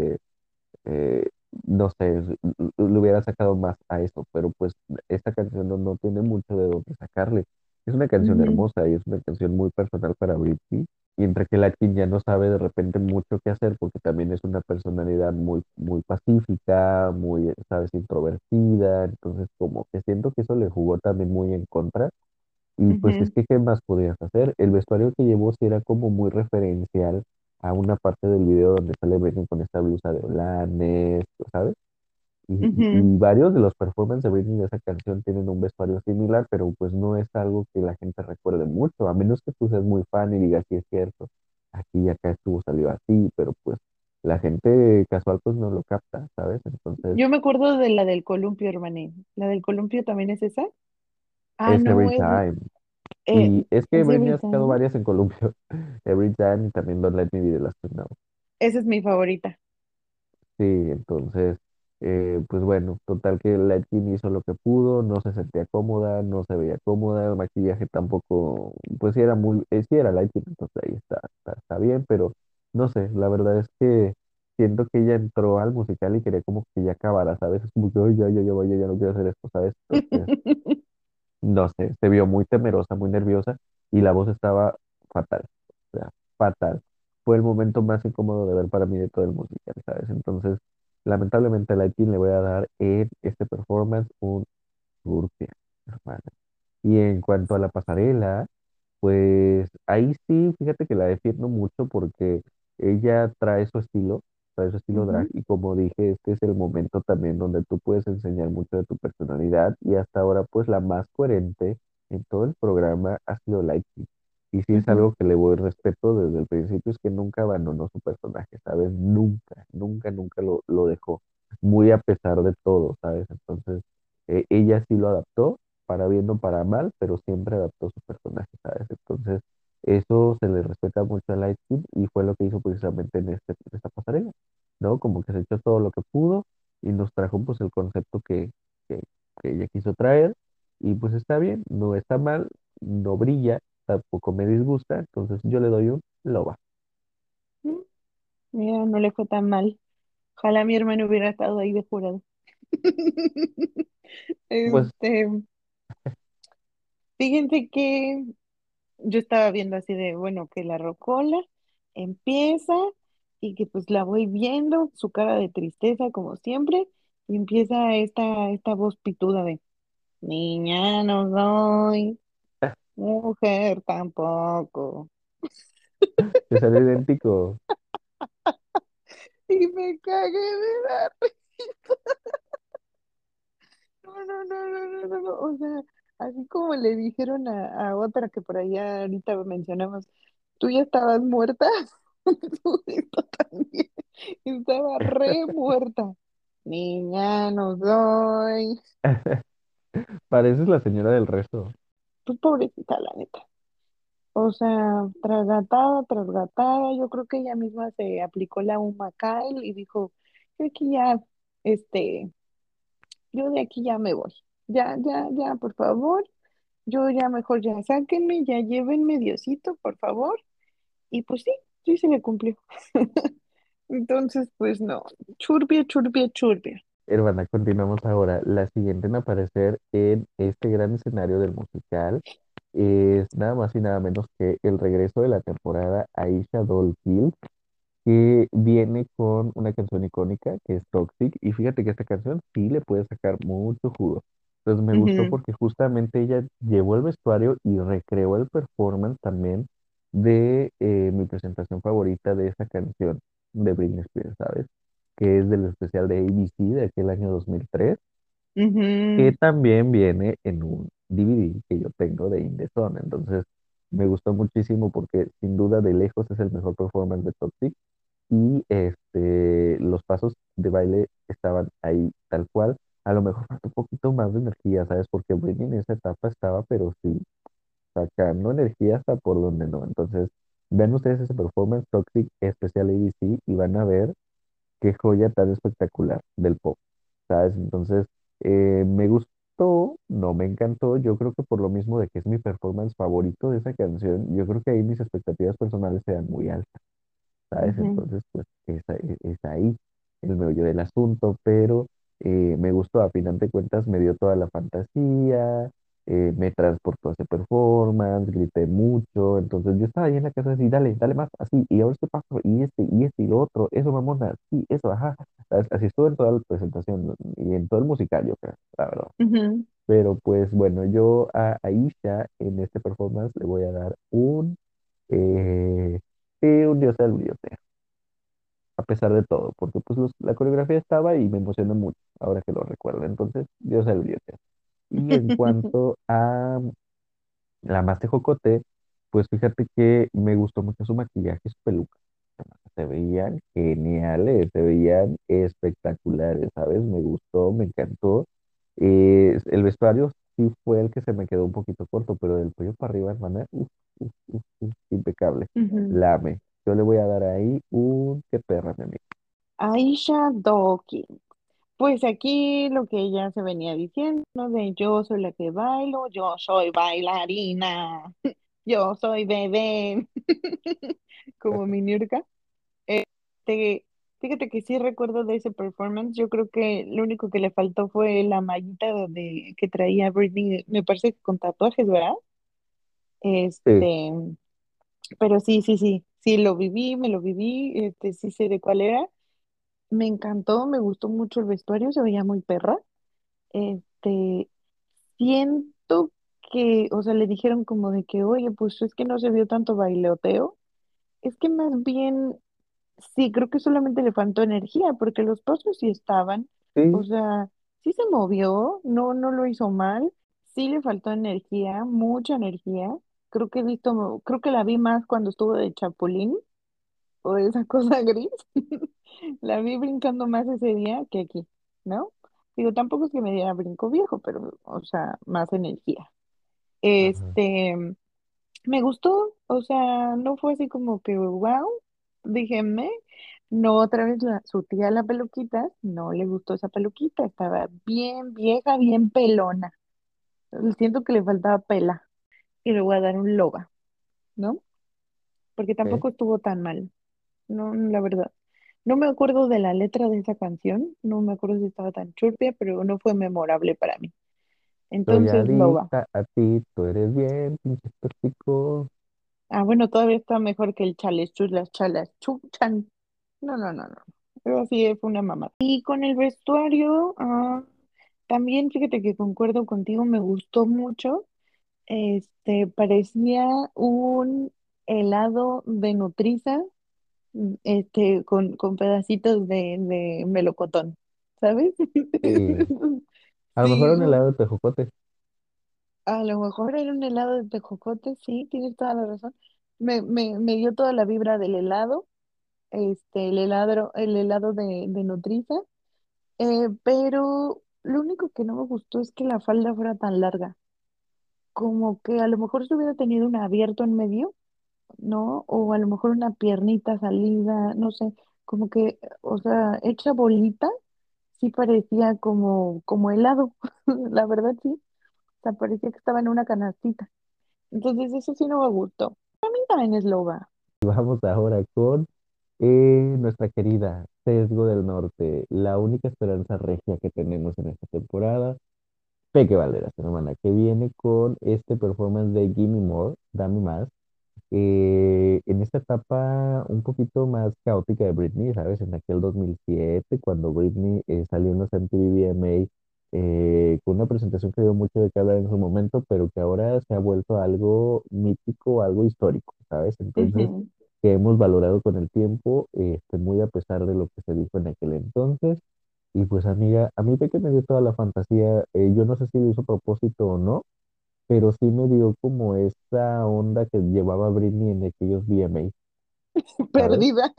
A: eh, no sé, le hubiera sacado más a eso, pero pues esta canción no tiene mucho de dónde sacarle. Es una canción
B: ujú,
A: hermosa y es una canción muy personal para Britney, y entre que Latin ya no sabe de repente mucho qué hacer, porque también es una personalidad muy pacífica, muy, sabes, introvertida, entonces como que siento que eso le jugó también muy en contra. Y pues es
B: ujú,
A: que, ¿qué más podías hacer? El vestuario que llevó sí era como muy referencial a una parte del video donde sale Britney con esta blusa de holanes, ¿sabes?
B: ujú.
A: Y varios de los performances de Britney de esa canción tienen un vestuario similar, pero pues no es algo que la gente recuerde mucho, a menos que tú seas muy fan y digas, sí es cierto, aquí y acá estuvo, salió así, pero pues la gente casual pues no lo capta, ¿sabes? Entonces,
B: Yo me acuerdo de la del columpio, hermané. ¿La del columpio también es esa? Ah,
A: es
B: no,
A: Every Time.
B: eh,
A: Y es que
B: es
A: Britney
B: Every
A: ha sacado
B: Time.
A: varias en Colombia, Every Time y también Don't Let Me Be the Last One Now.
B: Esa es mi favorita.
A: Sí, entonces, pues bueno, total que Lightning hizo lo que pudo, no se sentía cómoda, no se veía cómoda, el maquillaje tampoco, pues sí era muy, sí era Lightning, entonces ahí está bien, pero no sé, la verdad es que siento que ella entró al musical y quería como que ya acabara, ¿sabes? Es como que, "Ay, ya, ya no quiero hacer esto, ¿sabes? Entonces, no sé, se vio muy temerosa, muy nerviosa y la voz estaba fatal, o sea, fatal. Fue el momento más incómodo de ver para mí de todo el musical, ¿sabes? Entonces, lamentablemente a Lightning le voy a dar en este performance un turpia, hermano. Y en cuanto a la pasarela, pues ahí sí, fíjate que la defiendo mucho porque ella trae su estilo drag
B: Ujú,
A: y como dije, este es el momento también donde tú puedes enseñar mucho de tu personalidad y hasta ahora pues la más coherente en todo el programa ha sido Lightning. Y sí es
B: ujú,
A: algo que le voy respeto desde el principio, es que nunca abandonó su personaje, ¿sabes? Nunca lo dejó, muy a pesar de todo, ¿sabes? Entonces, ella sí lo adaptó para bien o para mal, pero siempre adaptó su personaje, ¿sabes? Entonces, eso se le respeta mucho a Lightspeed y fue lo que hizo precisamente en esta pasarela, ¿no? Como que se echó todo lo que pudo y nos trajo pues el concepto que, que ella quiso traer y pues está bien, no está mal, no brilla, tampoco me disgusta, entonces yo le doy un loba.
B: ujú. Mira, no le fue tan mal. Ojalá mi hermano hubiera estado ahí de jurado.
A: Pues
B: Este, fíjense que yo estaba viendo así de, bueno, que la rocola empieza y que pues la voy viendo, su cara de tristeza como siempre, y empieza esta voz pituda de, niña no soy, mujer tampoco.
A: te salió idéntico.
B: Y me cagué de la no, no, no, no, no, no, no. O sea, así como le dijeron a otra que por allá ahorita mencionamos, tú ya estabas muerta, tú esto también, estaba re muerta. Niña, no soy.
A: Pareces la señora del resto.
B: Pues pobrecita, la neta. O sea, tras gatada, yo creo que ella misma se aplicó la Humacal y dijo, creo que ya, este, yo de aquí ya me voy. Ya, ya, ya, por favor. Yo ya mejor ya sáquenme, ya llévenme Diosito, por favor. Y pues sí, sí se le cumplió. Entonces, pues no, churbia, churbia, churbia.
A: Hermana, continuamos ahora. La siguiente en aparecer en este gran escenario del musical es nada más y nada menos que el regreso de la temporada Aisha Dollfield, que viene con una canción icónica que es Toxic. Y fíjate que esta canción sí le puede sacar mucho jugo. Entonces me gustó
B: Ujú,
A: porque justamente ella llevó el vestuario y recreó el performance también de mi presentación favorita de esta canción de Britney Spears, ¿sabes? Que es del especial de ABC de aquel año 2003 que
B: ujú,
A: también viene en un DVD que yo tengo de In The Zone. Entonces, me gustó muchísimo porque sin duda de lejos es el mejor performance de Toxic y los pasos de baile estaban ahí tal cual. A lo mejor falta un poquito más de energía, ¿sabes? Porque Britney en esa etapa estaba, pero sí, sacando energía hasta por donde no. Entonces, vean ustedes ese performance Toxic especial ABC y van a ver qué joya tan espectacular del pop, ¿sabes? Entonces, me gustó, no me encantó, yo creo que por lo mismo de que es mi performance favorito de esa canción, yo creo que ahí mis expectativas personales sean muy altas. ¿Sabes?
B: ujú,
A: Entonces, pues es ahí el meollo del asunto, pero me gustó, a final de cuentas me dio toda la fantasía, me transportó a ese performance, grité mucho, entonces yo estaba ahí en la casa así, dale más, así, y ahora este paso, y lo otro, eso mamona, sí, eso, ajá, ¿sabes? Así estuvo en toda la presentación ¿no? Y en todo el musical, yo creo, la verdad.
B: ujú.
A: Pero pues bueno, yo a Aisha en este performance le voy a dar eh, un dios al a pesar de todo, porque pues la coreografía estaba y me emociona mucho, ahora que lo recuerdo. Entonces, Dios el biblioteca. Y en cuanto a la más tejocote, pues fíjate que me gustó mucho su maquillaje y su peluca. Se veían geniales, se veían espectaculares, ¿sabes? Me gustó, me encantó. El vestuario sí fue el que se me quedó un poquito corto, pero del cuello para arriba, hermana, impecable.
B: Ujú.
A: La amé. Yo le voy a dar ahí un qué perra, mi amigo.
B: Aisha Doki. Pues aquí lo que ella se venía diciendo, ¿no? De yo soy la que bailo, yo soy bailarina, yo soy bebé, como mi Niurka. Fíjate que sí recuerdo de ese performance. Yo creo que lo único que le faltó fue la mallita que traía Britney, me parece que con tatuajes, ¿verdad?
A: Sí,
B: Este, pero sí, sí, sí, sí lo viví, me lo viví, sí sé de cuál era. Me encantó, me gustó mucho el vestuario, se veía muy perra. Este, siento que, o sea, le dijeron como de que, oye, pues es que no se vio tanto bailoteo. Es que más bien, sí, creo que solamente le faltó energía, porque los pasos sí estaban, o
A: sí,
B: sea, sí se movió, no, no lo hizo mal, sí le faltó energía, mucha energía. Creo que la vi más cuando estuvo de Chapulín o esa cosa gris. La vi brincando más ese día que aquí, ¿no? Digo, tampoco es que me diera brinco viejo, pero, o sea, más energía.
A: ajá,
B: Este, me gustó, o sea, no fue así como que, wow, dije, no, otra vez su tía la peluquita, no le gustó esa peluquita, estaba bien vieja, bien pelona. Siento que le faltaba pela y le voy a dar un loba, ¿no? Porque
A: ok.
B: tampoco estuvo tan mal. No, la verdad. No me acuerdo de la letra de esa canción, no me acuerdo si estaba tan churpia, pero no fue memorable para mí.
A: Soy
B: Entonces, Loba.
A: adicta a ti, tú eres bien, pinche tóxico.
B: Ah, bueno, todavía está mejor que el chales, chulas, chalas, chuchan. No, no, no, no. Pero sí fue una mamá. Y con el vestuario, también fíjate que concuerdo contigo, me gustó mucho. Parecía un helado de Nutriza con pedacitos de melocotón, ¿sabes?
A: Sí. A lo mejor
B: Sí,
A: un helado de tejocote.
B: a lo mejor era un helado de tejocote, sí, tienes toda la razón. Me dio toda la vibra del helado, el helado de Nutriza, pero lo único que no me gustó es que la falda fuera tan larga, como que a lo mejor se hubiera tenido un abierto en medio, ¿no? O a lo mejor una piernita salida, no sé, como que, o sea, hecha bolita, sí parecía como helado, la verdad sí, o sea, parecía que estaba en una canastita. Entonces eso sí no me gustó. A mí también es loba.
A: Vamos ahora con nuestra querida Sesgo del Norte, la única esperanza regia que tenemos en esta temporada. Peque Valderas, hermana, que viene con este performance de Gimme More, Dame Más, en esta etapa un poquito más caótica de Britney, ¿sabes? En aquel 2007, cuando Britney salió en los MTV VMA, con una presentación que dio mucho de qué hablar en su momento, pero que ahora se ha vuelto algo mítico, algo histórico, ¿sabes? Entonces,
B: Ujú.
A: que hemos valorado con el tiempo, muy a pesar de lo que se dijo en aquel entonces. Y pues amiga, a mí de que me dio toda la fantasía, yo no sé si lo hizo a propósito o no, pero sí me dio como esa onda que llevaba Britney en aquellos VMAs, ¿sabes?
B: Perdida.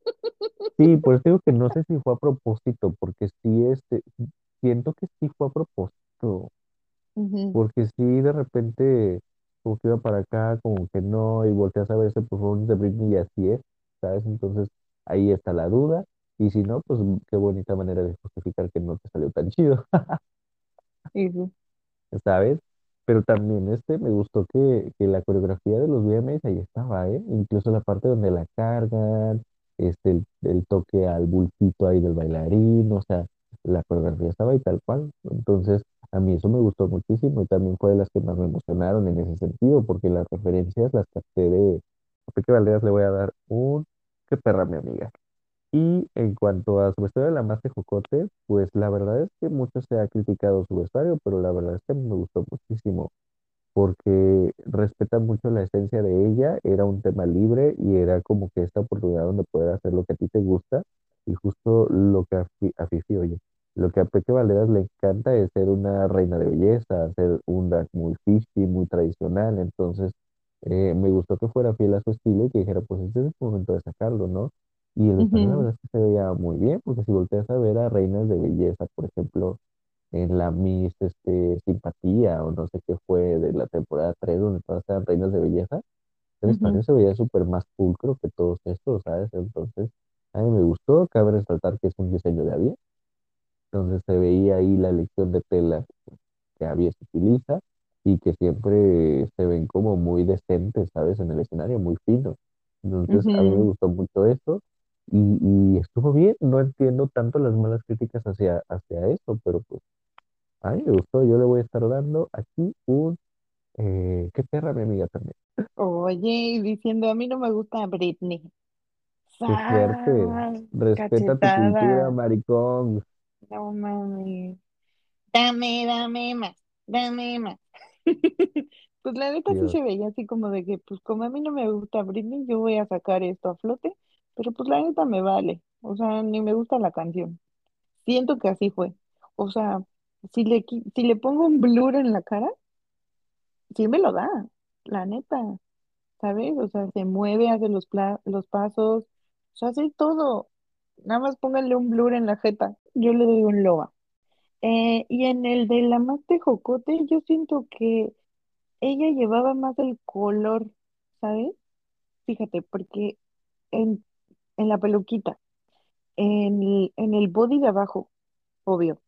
A: Sí, pues digo que no sé si fue a propósito, porque sí, siento que sí fue a propósito,
B: Ujú,
A: porque sí de repente como que iba para acá, como que no, y volteas a ver ese performance de Britney y así es, ¿sabes? Entonces ahí está la duda, y si no, pues qué bonita manera de justificar que no te salió tan chido.
B: sí, sí.
A: ¿Sabes? Pero también me gustó que la coreografía de los VMAs ahí estaba, ¿eh? Incluso la parte donde la cargan, el toque al bultito ahí del bailarín, o sea, la coreografía estaba ahí tal cual. Entonces, a mí eso me gustó muchísimo y también fue de las que más me emocionaron en ese sentido, porque las referencias las capté a Peque Valderas le voy a dar un, qué perra mi amiga. Y en cuanto a su vestuario de la más Jocote, pues la verdad es que mucho se ha criticado su vestuario, pero la verdad es que a mí me gustó muchísimo porque respeta mucho la esencia de ella, era un tema libre y era como que esta oportunidad donde poder hacer lo que a ti te gusta y justo lo que a Fifi, oye, lo que a Peque Valderas le encanta es ser una reina de belleza, hacer un drag muy fishy, muy tradicional, entonces me gustó que fuera fiel a su estilo y que dijera, pues este es el momento de sacarlo, ¿no? Y el vestuario la
B: Ujú,
A: verdad es que se veía muy bien, porque si volteas a ver a reinas de belleza, por ejemplo, en la Miss Simpatía o no sé qué fue de la temporada 3 donde todas eran reinas de belleza, el
B: ujú,
A: espacio se veía súper más pulcro que todos estos, ¿sabes? Entonces, a mí me gustó, cabe resaltar que es un diseño de Avia, donde se veía ahí la elección de tela que Avia se utiliza y que siempre se ven como muy decentes, ¿sabes? En el escenario, muy finos. Entonces, a mí me
B: ujú.
A: gustó mucho eso. y estuvo bien. No entiendo tanto las malas críticas hacia eso, pero pues a mí me gustó. Yo le voy a estar dando aquí qué perra mi amiga también.
B: Oye, y diciendo, a mí no me gusta Britney.
A: Qué fuerte.
B: ¡Sas!
A: Respeta tu cultura,
B: Cachetada.
A: maricón.
B: No mames. Dame más, dame más. Pues la neta sí
A: Dios,
B: se veía así como de que, pues como a mí no me gusta Britney, yo voy a sacar esto a flote, pero pues la neta me vale. O sea, ni me gusta la canción. Siento que así fue. O sea, si le pongo un blur en la cara, sí me lo da, la neta, ¿sabes? O sea, se mueve, hace los pasos, o sea, hace todo. Nada más pónganle un blur en la jeta, yo le doy un loa. Y en el de la más Jocote, yo siento que ella llevaba más el color, ¿sabes? Fíjate, porque en, en la peluquita, en el body de abajo, obvio,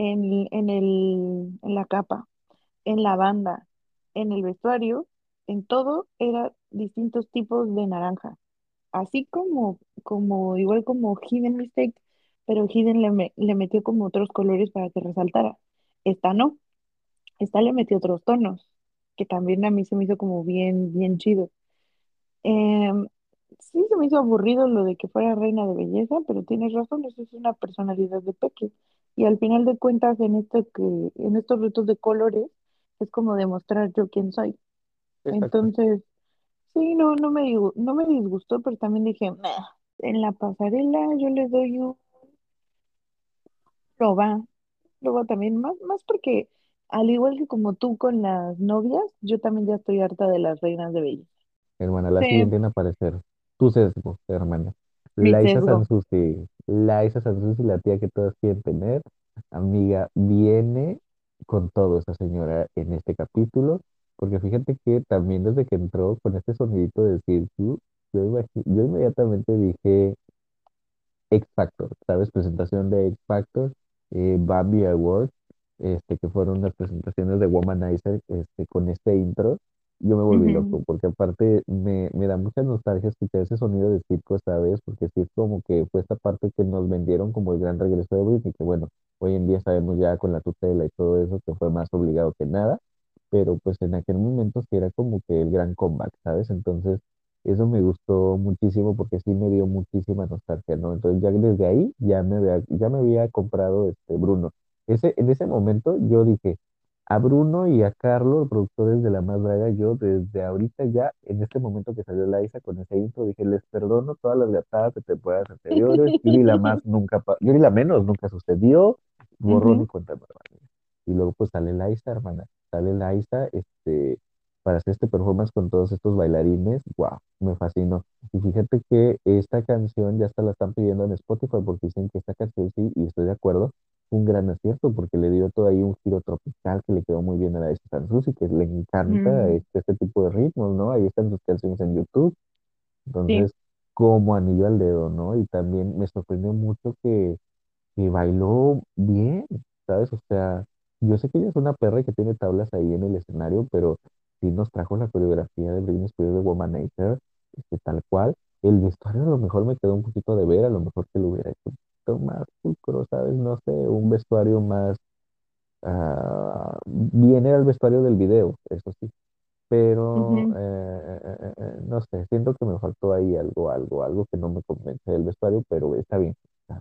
B: en la capa, en la banda, en el vestuario, en todo era distintos tipos de naranja. Así igual como Hidden Mistake, pero Hidden le metió como otros colores para que resaltara. Esta no. Esta le metió otros tonos, que también a mí se me hizo como bien, bien chido. Em, sí se me hizo aburrido lo de que fuera reina de belleza, pero tienes razón, eso es una personalidad de Peque. Y al final de cuentas, en estos retos de colores, es como demostrar yo quién soy.
A: exacto.
B: Entonces, sí, no me disgustó, pero también dije, "Meh". En la pasarela yo le doy un loba, loba también, más porque al igual que como tú con las novias, yo también ya estoy harta de las reinas de belleza.
A: Hermana, la
B: Sí,
A: siguiente en aparecer. Tu sesgo, hermana.
B: mi
A: Laisa
B: sesgo.
A: Sansusi. Laisa Sansusi, la tía que todas quieren tener. Amiga, viene con todo esta señora en este capítulo. Porque fíjate que también desde que entró con este sonidito de circo, yo inmediatamente dije, X Factor, ¿sabes? Presentación de X Factor, Bambi Awards, que fueron las presentaciones de Womanizer, con este intro. Yo me volví
B: Ujú,
A: loco, porque aparte me da mucha nostalgia escuchar ese sonido de circo, ¿sabes? Porque sí es como que fue esta parte que nos vendieron como el gran regreso de Britney, que bueno, hoy en día sabemos ya con la tutela y todo eso que fue más obligado que nada, pero pues en aquel momento sí era como que el gran comeback, ¿sabes? Entonces eso me gustó muchísimo porque sí me dio muchísima nostalgia, ¿no? Entonces ya desde ahí ya me había comprado Bruno. En ese momento yo dije, a Bruno y a Carlos, productores de La Más Draga, yo desde ahorita ya, en este momento que salió la Isa con ese intro, dije, les perdono todas las gatadas de temporadas anteriores, Yuri la menos nunca sucedió, borrón y
B: ujú.
A: cuenta nueva. Y luego pues sale la Isa, hermana, sale la Isa, para hacer este performance con todos estos bailarines, wow, me fascinó. Y fíjate que esta canción ya hasta la están pidiendo en Spotify porque dicen que esta canción sí, y estoy de acuerdo, fue un gran acierto porque le dio todo ahí un giro tropical que le quedó muy bien a la Sansusi, que le encanta
B: Mm,
A: este tipo de ritmos, ¿no? Ahí están sus canciones en YouTube.
B: sí.
A: Entonces, como anillo al dedo, ¿no? Y también me sorprendió mucho que bailó bien, ¿sabes? O sea, yo sé que ella es una perra y que tiene tablas ahí en el escenario, pero sí nos trajo la coreografía de Britney Spears de Womanizer, tal cual. El vestuario a lo mejor me quedó un poquito de ver, a lo mejor que lo hubiera hecho un poquito más pulcro, ¿sabes? No sé, un vestuario más... bien era el vestuario del video, eso sí, pero
B: Ujú.
A: no sé, siento que me faltó ahí algo que no me convence del vestuario, pero está bien.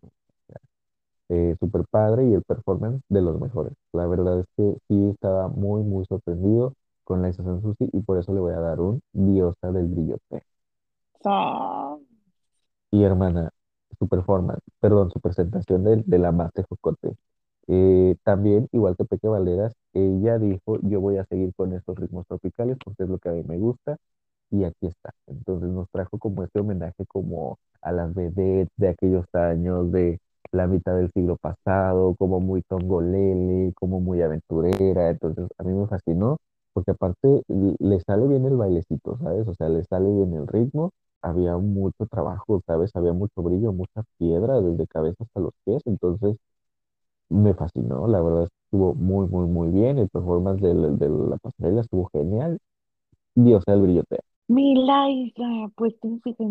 A: Super padre y el performance de los mejores. La verdad es que sí estaba muy, muy sorprendido con la Isa Susi y por eso le voy a dar un diosa del brillote.
B: Sa-
A: Y hermana, su performance, perdón, su presentación de la más Jocote. También, igual que Peque Valderas, ella dijo, yo voy a seguir con estos ritmos tropicales porque es lo que a mí me gusta y aquí está. Entonces nos trajo como este homenaje como a las vedettes de aquellos años de la mitad del siglo pasado, como muy tongolele, como muy aventurera. Entonces a mí me fascinó porque aparte le sale bien el bailecito, ¿sabes? O sea, le sale bien el ritmo. Había mucho trabajo, ¿sabes? Había mucho brillo, mucha piedra desde cabeza hasta los pies. Entonces me fascinó, la verdad estuvo muy, muy, muy bien. El performance de la pasarela estuvo genial. Dios, el brillote.
B: Mi Laisa, pues tú fíjense.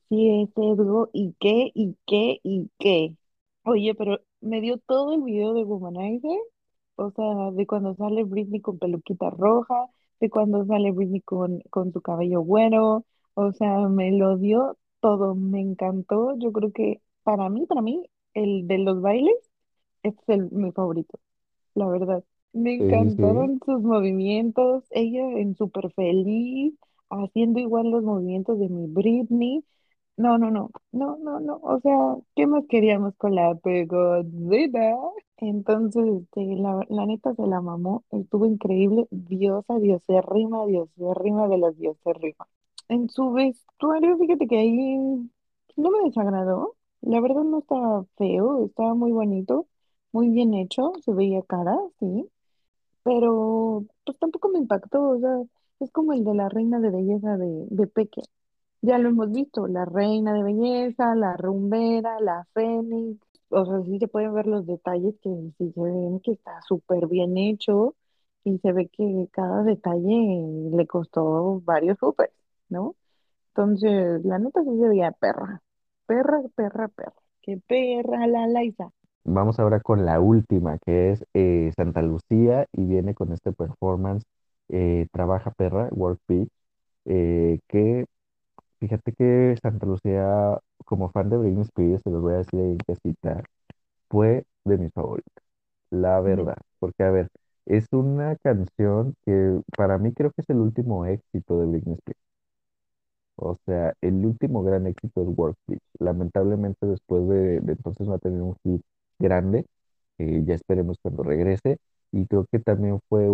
B: sí es Edgo, ¿y qué, y qué, y qué? Oye, pero me dio todo el video de Womanizer, o sea, de cuando sale Britney con peluquita roja, de cuando sale Britney con su cabello güero, o sea, me lo dio todo, me encantó. Yo creo que para mí, el de los bailes es mi favorito, la verdad. Me
A: Sí, sí.
B: encantaron sus movimientos, ella en súper feliz, haciendo igual los movimientos de mi Britney. No, no, no, no, no, no. O sea, ¿qué más queríamos con la pegodzita? Entonces, la neta se la mamó, estuvo increíble, diosa, diosérrima de las diosérrimas. En su vestuario, fíjate que ahí no me desagradó. La verdad no estaba feo, estaba muy bonito, muy bien hecho, se veía cara, sí, pero pues tampoco me impactó, o sea, es como el de la reina de belleza de Peque. Ya lo hemos visto, la reina de belleza, la rumbera, la fénix, o sea, sí se pueden ver los detalles que sí se ven que está súper bien hecho y se ve que cada detalle le costó varios súper, ¿no? Entonces, la neta sí se veía perra, perra, perra, perra, qué perra la Laisa.
A: Vamos ahora con la última, que es Santa Lucía, y viene con este performance Trabaja Perra, Work Beat, que fíjate que Santa Lucía, como fan de Britney Spears, se los voy a decir ahí en casita, fue de mis favoritos, la
B: Ujú,
A: verdad. Porque, a ver, es una canción que para mí creo que es el último éxito de Britney Spears. O sea, el último gran éxito es Work Bitch. Lamentablemente después de entonces no ha tenido un hit grande, ya esperemos cuando regrese. Y creo que también fue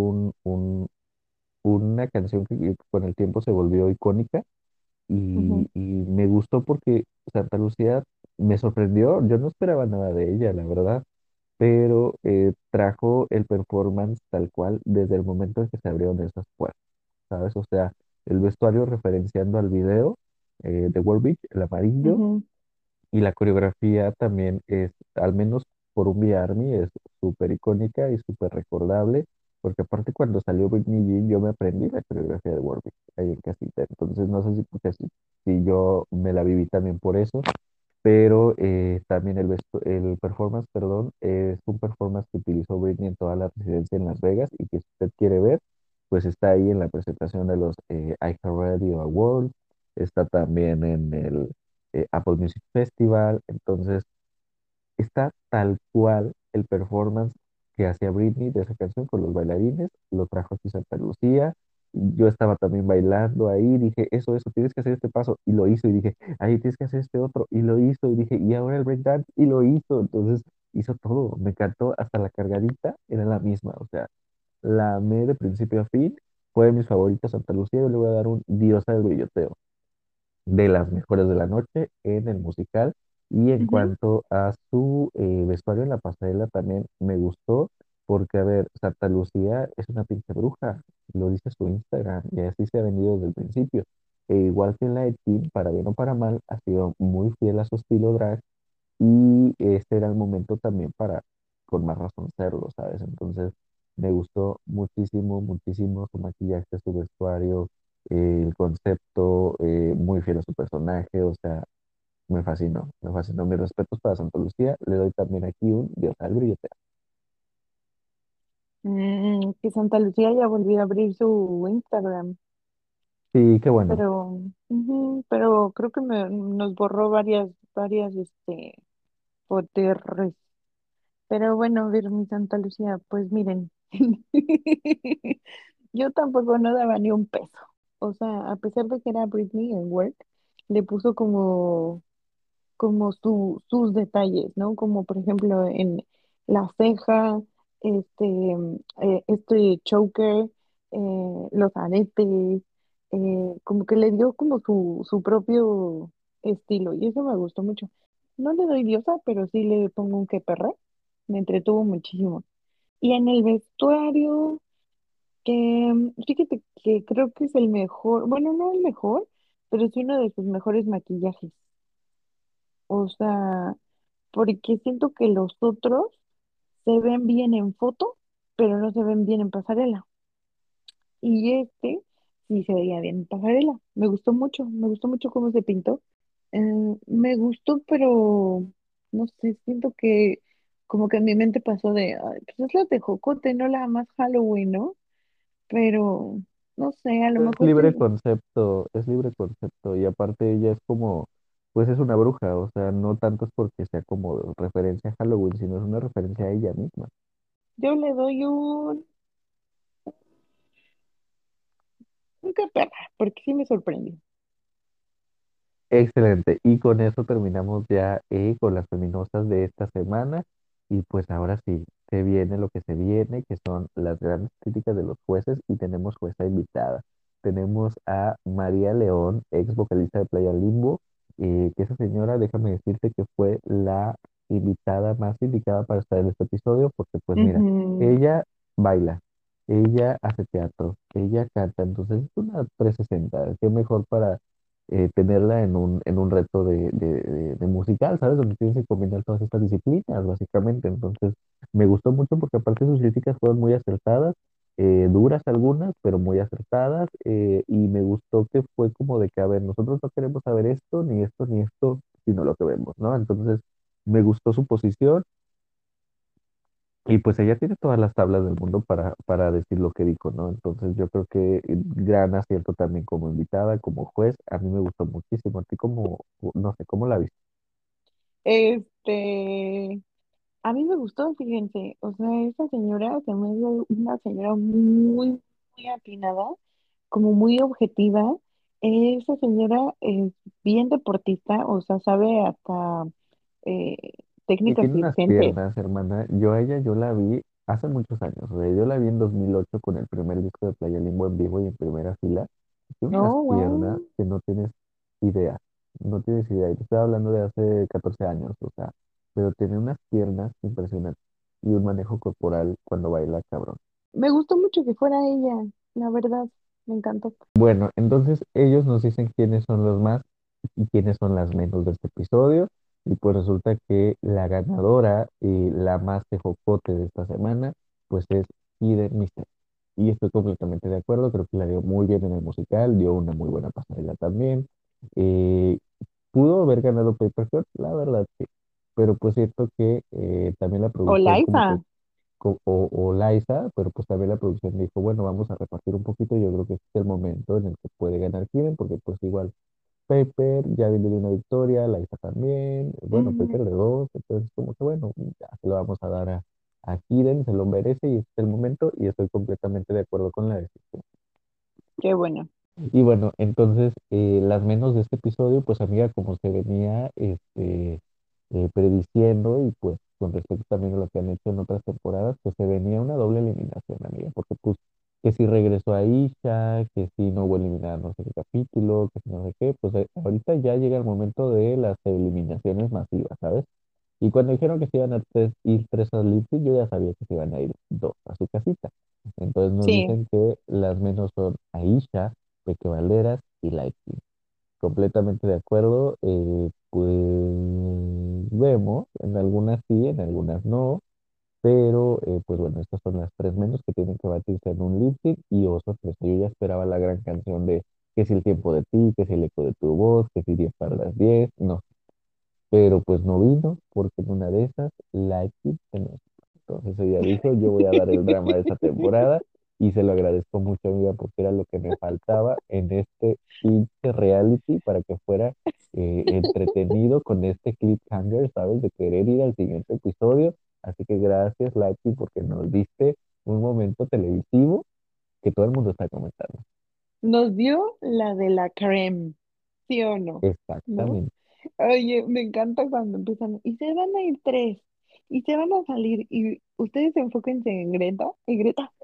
A: una canción que con el tiempo se volvió icónica
B: ujú,
A: y me gustó porque Santa Lucía me sorprendió. Yo no esperaba nada de ella, la verdad, pero trajo el performance tal cual desde el momento en que se abrieron esas puertas. ¿Sabes? O sea, el vestuario referenciando al video de World Beach, el amarillo,
B: ujú,
A: y la coreografía también es, al menos por un Army, es súper icónica y súper recordable, porque aparte cuando salió Britney Jean, yo me aprendí la coreografía de World Beach ahí en casita, entonces no sé si yo me la viví también por eso, pero también el performance, perdón, es un performance que utilizó Britney en toda la residencia en Las Vegas y que si usted quiere ver, pues está ahí en la presentación de los iHeartRadio Awards, está también en el Apple Music Festival, entonces está tal cual el performance que hacía Britney de esa canción con los bailarines, lo trajo aquí Santa Lucía. Yo estaba también bailando ahí, dije, eso, tienes que hacer este paso, y lo hizo, y dije, ahí tienes que hacer este otro, y lo hizo, y dije, y ahora el breakdance, y lo hizo, entonces hizo todo, me encantó, hasta la cargadita era la misma, o sea, la amé de principio a fin, fue de mis favoritas Santa Lucía, yo le voy a dar un diosa del brilloteo de las mejores de la noche en el musical. Y en
B: ujú,
A: cuanto a su vestuario en la pasarela, también me gustó, porque, a ver, Santa Lucía es una pinche bruja, lo dice su Instagram, y así se ha vendido desde el principio. E igual que en la de Kim, para bien o para mal, ha sido muy fiel a su estilo drag, y este era el momento también para, con más razón, serlo, ¿sabes? Entonces, me gustó muchísimo, muchísimo su maquillaje, su vestuario, el concepto, muy fiel a su personaje, o sea, me fascinó, me fascinó. Mis respetos para Santa Lucía, le doy también aquí un Dios al brillete.
B: que Santa Lucía ya volvió a abrir su Instagram,
A: Sí, qué bueno.
B: pero creo que nos borró varias, OTRs. Pero bueno, ver mi Santa Lucía, pues miren, yo tampoco no daba ni un peso. O sea, a pesar de que era Britney en Work, le puso como sus detalles, ¿no? Como por ejemplo en la ceja, este choker, los aretes, como que le dio como su propio estilo y eso me gustó mucho. No le doy diosa, pero sí le pongo un que perre, me entretuvo muchísimo. Y en el vestuario, fíjate que creo que es el mejor, bueno, no el mejor, pero sí uno de sus mejores maquillajes. O sea, porque siento que los otros se ven bien en foto, pero no se ven bien en pasarela. Y este sí se veía bien en pasarela. Me gustó mucho cómo se pintó. Me gustó, pero no sé, siento que como que en mi mente pasó de, "Ay, pues es la Tejocote, no la más Halloween, ¿no? Pero no sé, a lo
A: Es
B: mejor
A: libre
B: sí,
A: concepto, es libre concepto y aparte ella es como, pues es una bruja, o sea, no tanto es porque sea como referencia a Halloween, sino es una referencia a ella misma.
B: yo le doy un qué perra, porque sí me sorprendió.
A: Excelente. Y con eso terminamos ya con las feminosas de esta semana. Y pues ahora sí, se viene lo que se viene, que son las grandes críticas de los jueces. Y tenemos jueza invitada. Tenemos a María León, ex vocalista de Playa Limbo, que esa señora, déjame decirte que fue la invitada más indicada para estar en este episodio, porque pues mira,
B: Ujú.
A: ella baila, ella hace teatro, ella canta, entonces es una 360. Qué mejor para tenerla en un reto de musical, ¿sabes? Donde tienes que combinar todas estas disciplinas, básicamente. Entonces, me gustó mucho porque aparte sus críticas fueron muy acertadas, duras algunas, pero muy acertadas, y me gustó que fue como de que, a ver, nosotros no queremos saber esto, ni esto, sino lo que vemos, ¿no? Entonces, me gustó su posición. Y pues ella tiene todas las tablas del mundo para decir lo que dijo, ¿no? Entonces yo creo que gran acierto también como invitada, como juez, a mí me gustó muchísimo. A ti como, no sé, ¿cómo la viste?
B: Este, a mí me gustó, fíjense, o sea, esa señora se me hizo una señora muy, muy atinada, como muy objetiva. Esa señora es bien deportista, o sea, sabe hasta eh,
A: Y
B: técnicas
A: tiene unas
B: circenses.
A: piernas, hermana. Yo a ella, yo la vi hace muchos años, o sea, yo la vi en 2008 con el primer disco de Playa Limbo en vivo y en primera fila. Tiene unas
B: Oh,
A: piernas
B: wow.
A: que no tienes idea, no tienes idea. Y te estoy hablando de hace 14 años, o sea, pero tiene unas piernas impresionantes y un manejo corporal cuando baila, cabrón.
B: Me gustó mucho que fuera ella, la verdad, me encantó.
A: Bueno, entonces ellos nos dicen quiénes son los más y quiénes son las menos de este episodio. Y pues resulta que la ganadora y la más tejocote de esta semana, pues es Eden Mister. Y estoy completamente de acuerdo, creo que la dio muy bien en el musical, dio una muy buena pasarela también. Eh, Pudo haber ganado Papercut, la verdad sí. Pero pues cierto que también la
B: O
A: producción como que
B: Liza.
A: o Liza, pero pues también la producción dijo, bueno, vamos a repartir un poquito, yo creo que este es el momento en el que puede ganar Kiden, porque pues igual Paper ya viene de una victoria, Liza también, bueno,
B: Ujú.
A: Paper de dos, entonces como que bueno, ya se lo vamos a dar a Kiden, se lo merece y este es el momento y estoy completamente de acuerdo con la decisión.
B: Qué bueno.
A: Y bueno, entonces las menos de este episodio, pues amiga, como se venía prediciendo y pues con respecto también a lo que han hecho en otras temporadas, pues se venía una doble eliminación, amiga, porque pues que si regresó a Isha, que si no hubo eliminada no sé qué capítulo, que si no sé qué, pues ahorita ya llega el momento de las eliminaciones masivas, ¿sabes? Y cuando dijeron que se iban a ir tres al Lipsy, yo ya sabía que se iban a ir dos a su casita. Entonces nos
B: Sí,
A: dicen que las menos son Aisha, Peque Valderas y Lightning. Completamente de acuerdo. Pues vemos, en algunas sí, en algunas no. Pero pues bueno, estas son las tres menos que tienen que batirse en un lip sync. Y oh sorpresa, yo ya esperaba la gran canción de que si el tiempo de ti, que si el eco de tu voz, que si 10 para las 10. No, pero pues no vino porque en una de esas la equipe no estuvo. Entonces ella dijo, yo voy a dar el drama de esta temporada y se lo agradezco mucho, amiga, porque era lo que me faltaba en este pinche reality para que fuera entretenido con este cliffhanger, ¿sabes? De querer ir al siguiente episodio. Así que gracias, Lucky, porque nos diste un momento televisivo que todo el mundo está comentando.
B: nos dio la de la creme, ¿sí o no? ¿No?
A: Exactamente.
B: Oye, me encanta cuando empiezan, y se van a ir tres, y se van a salir, y ustedes enfóquense en Greta, y Greta,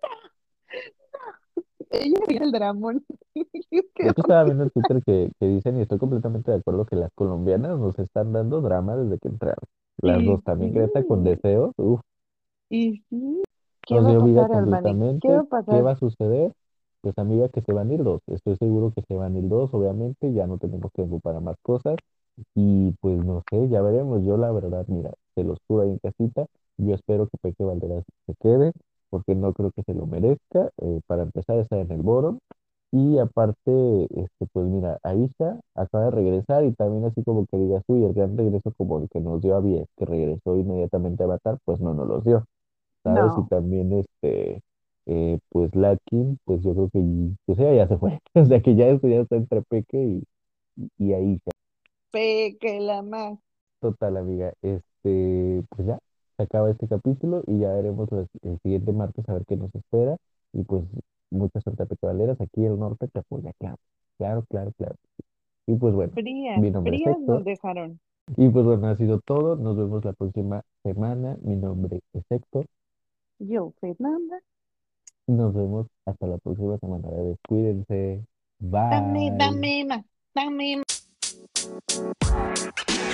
B: ella es el dramón.
A: De hecho, estaba viendo en Twitter que dicen, y estoy completamente de acuerdo, que las colombianas nos están dando drama desde que entraron. Las dos
B: Y
A: también,
B: sí,
A: Greta con deseos, uf,
B: y sí, ¿qué
A: nos
B: va a
A: dio vida
B: pasar, Albany? ¿Qué va
A: completamente.
B: a
A: ¿Qué
B: pasar?
A: va a suceder? Pues amiga, que se van a ir dos. Estoy seguro que se van a ir dos, obviamente, ya no tenemos tiempo para más cosas. Y pues no sé, ya veremos. Yo la verdad, mira, se los juro ahí en casita, yo espero que Peque Valderas se quede, porque no creo que se lo merezca. Para empezar, está en el boro. Y aparte, pues mira, Aisha acaba de regresar y también así como que digas, uy, el gran regreso como el que nos dio a Avies, que regresó inmediatamente a Avatar, pues no nos los dio, ¿sabes? Y
B: No,
A: también pues Lakin, pues yo creo que pues ella ya se fue, o sea que ya esto ya está entre Peque y Aisha.
B: peque la más.
A: Total, amiga, pues ya, se acaba este capítulo y ya veremos el siguiente martes a ver qué nos espera. Y pues mucha suerte a Peque Valeras, aquí el norte te apoya, claro, claro, claro, claro. Y pues bueno,
B: Frías,
A: mi nombre es
B: frías
A: Héctor.
B: nos dejaron.
A: Y pues bueno, ha sido todo. Nos vemos la próxima semana. Mi nombre es Héctor.
B: Yo, Fernanda.
A: Nos vemos hasta la próxima semana. Bebés. Cuídense.
B: Dame,
A: Bye.
B: dame más, dame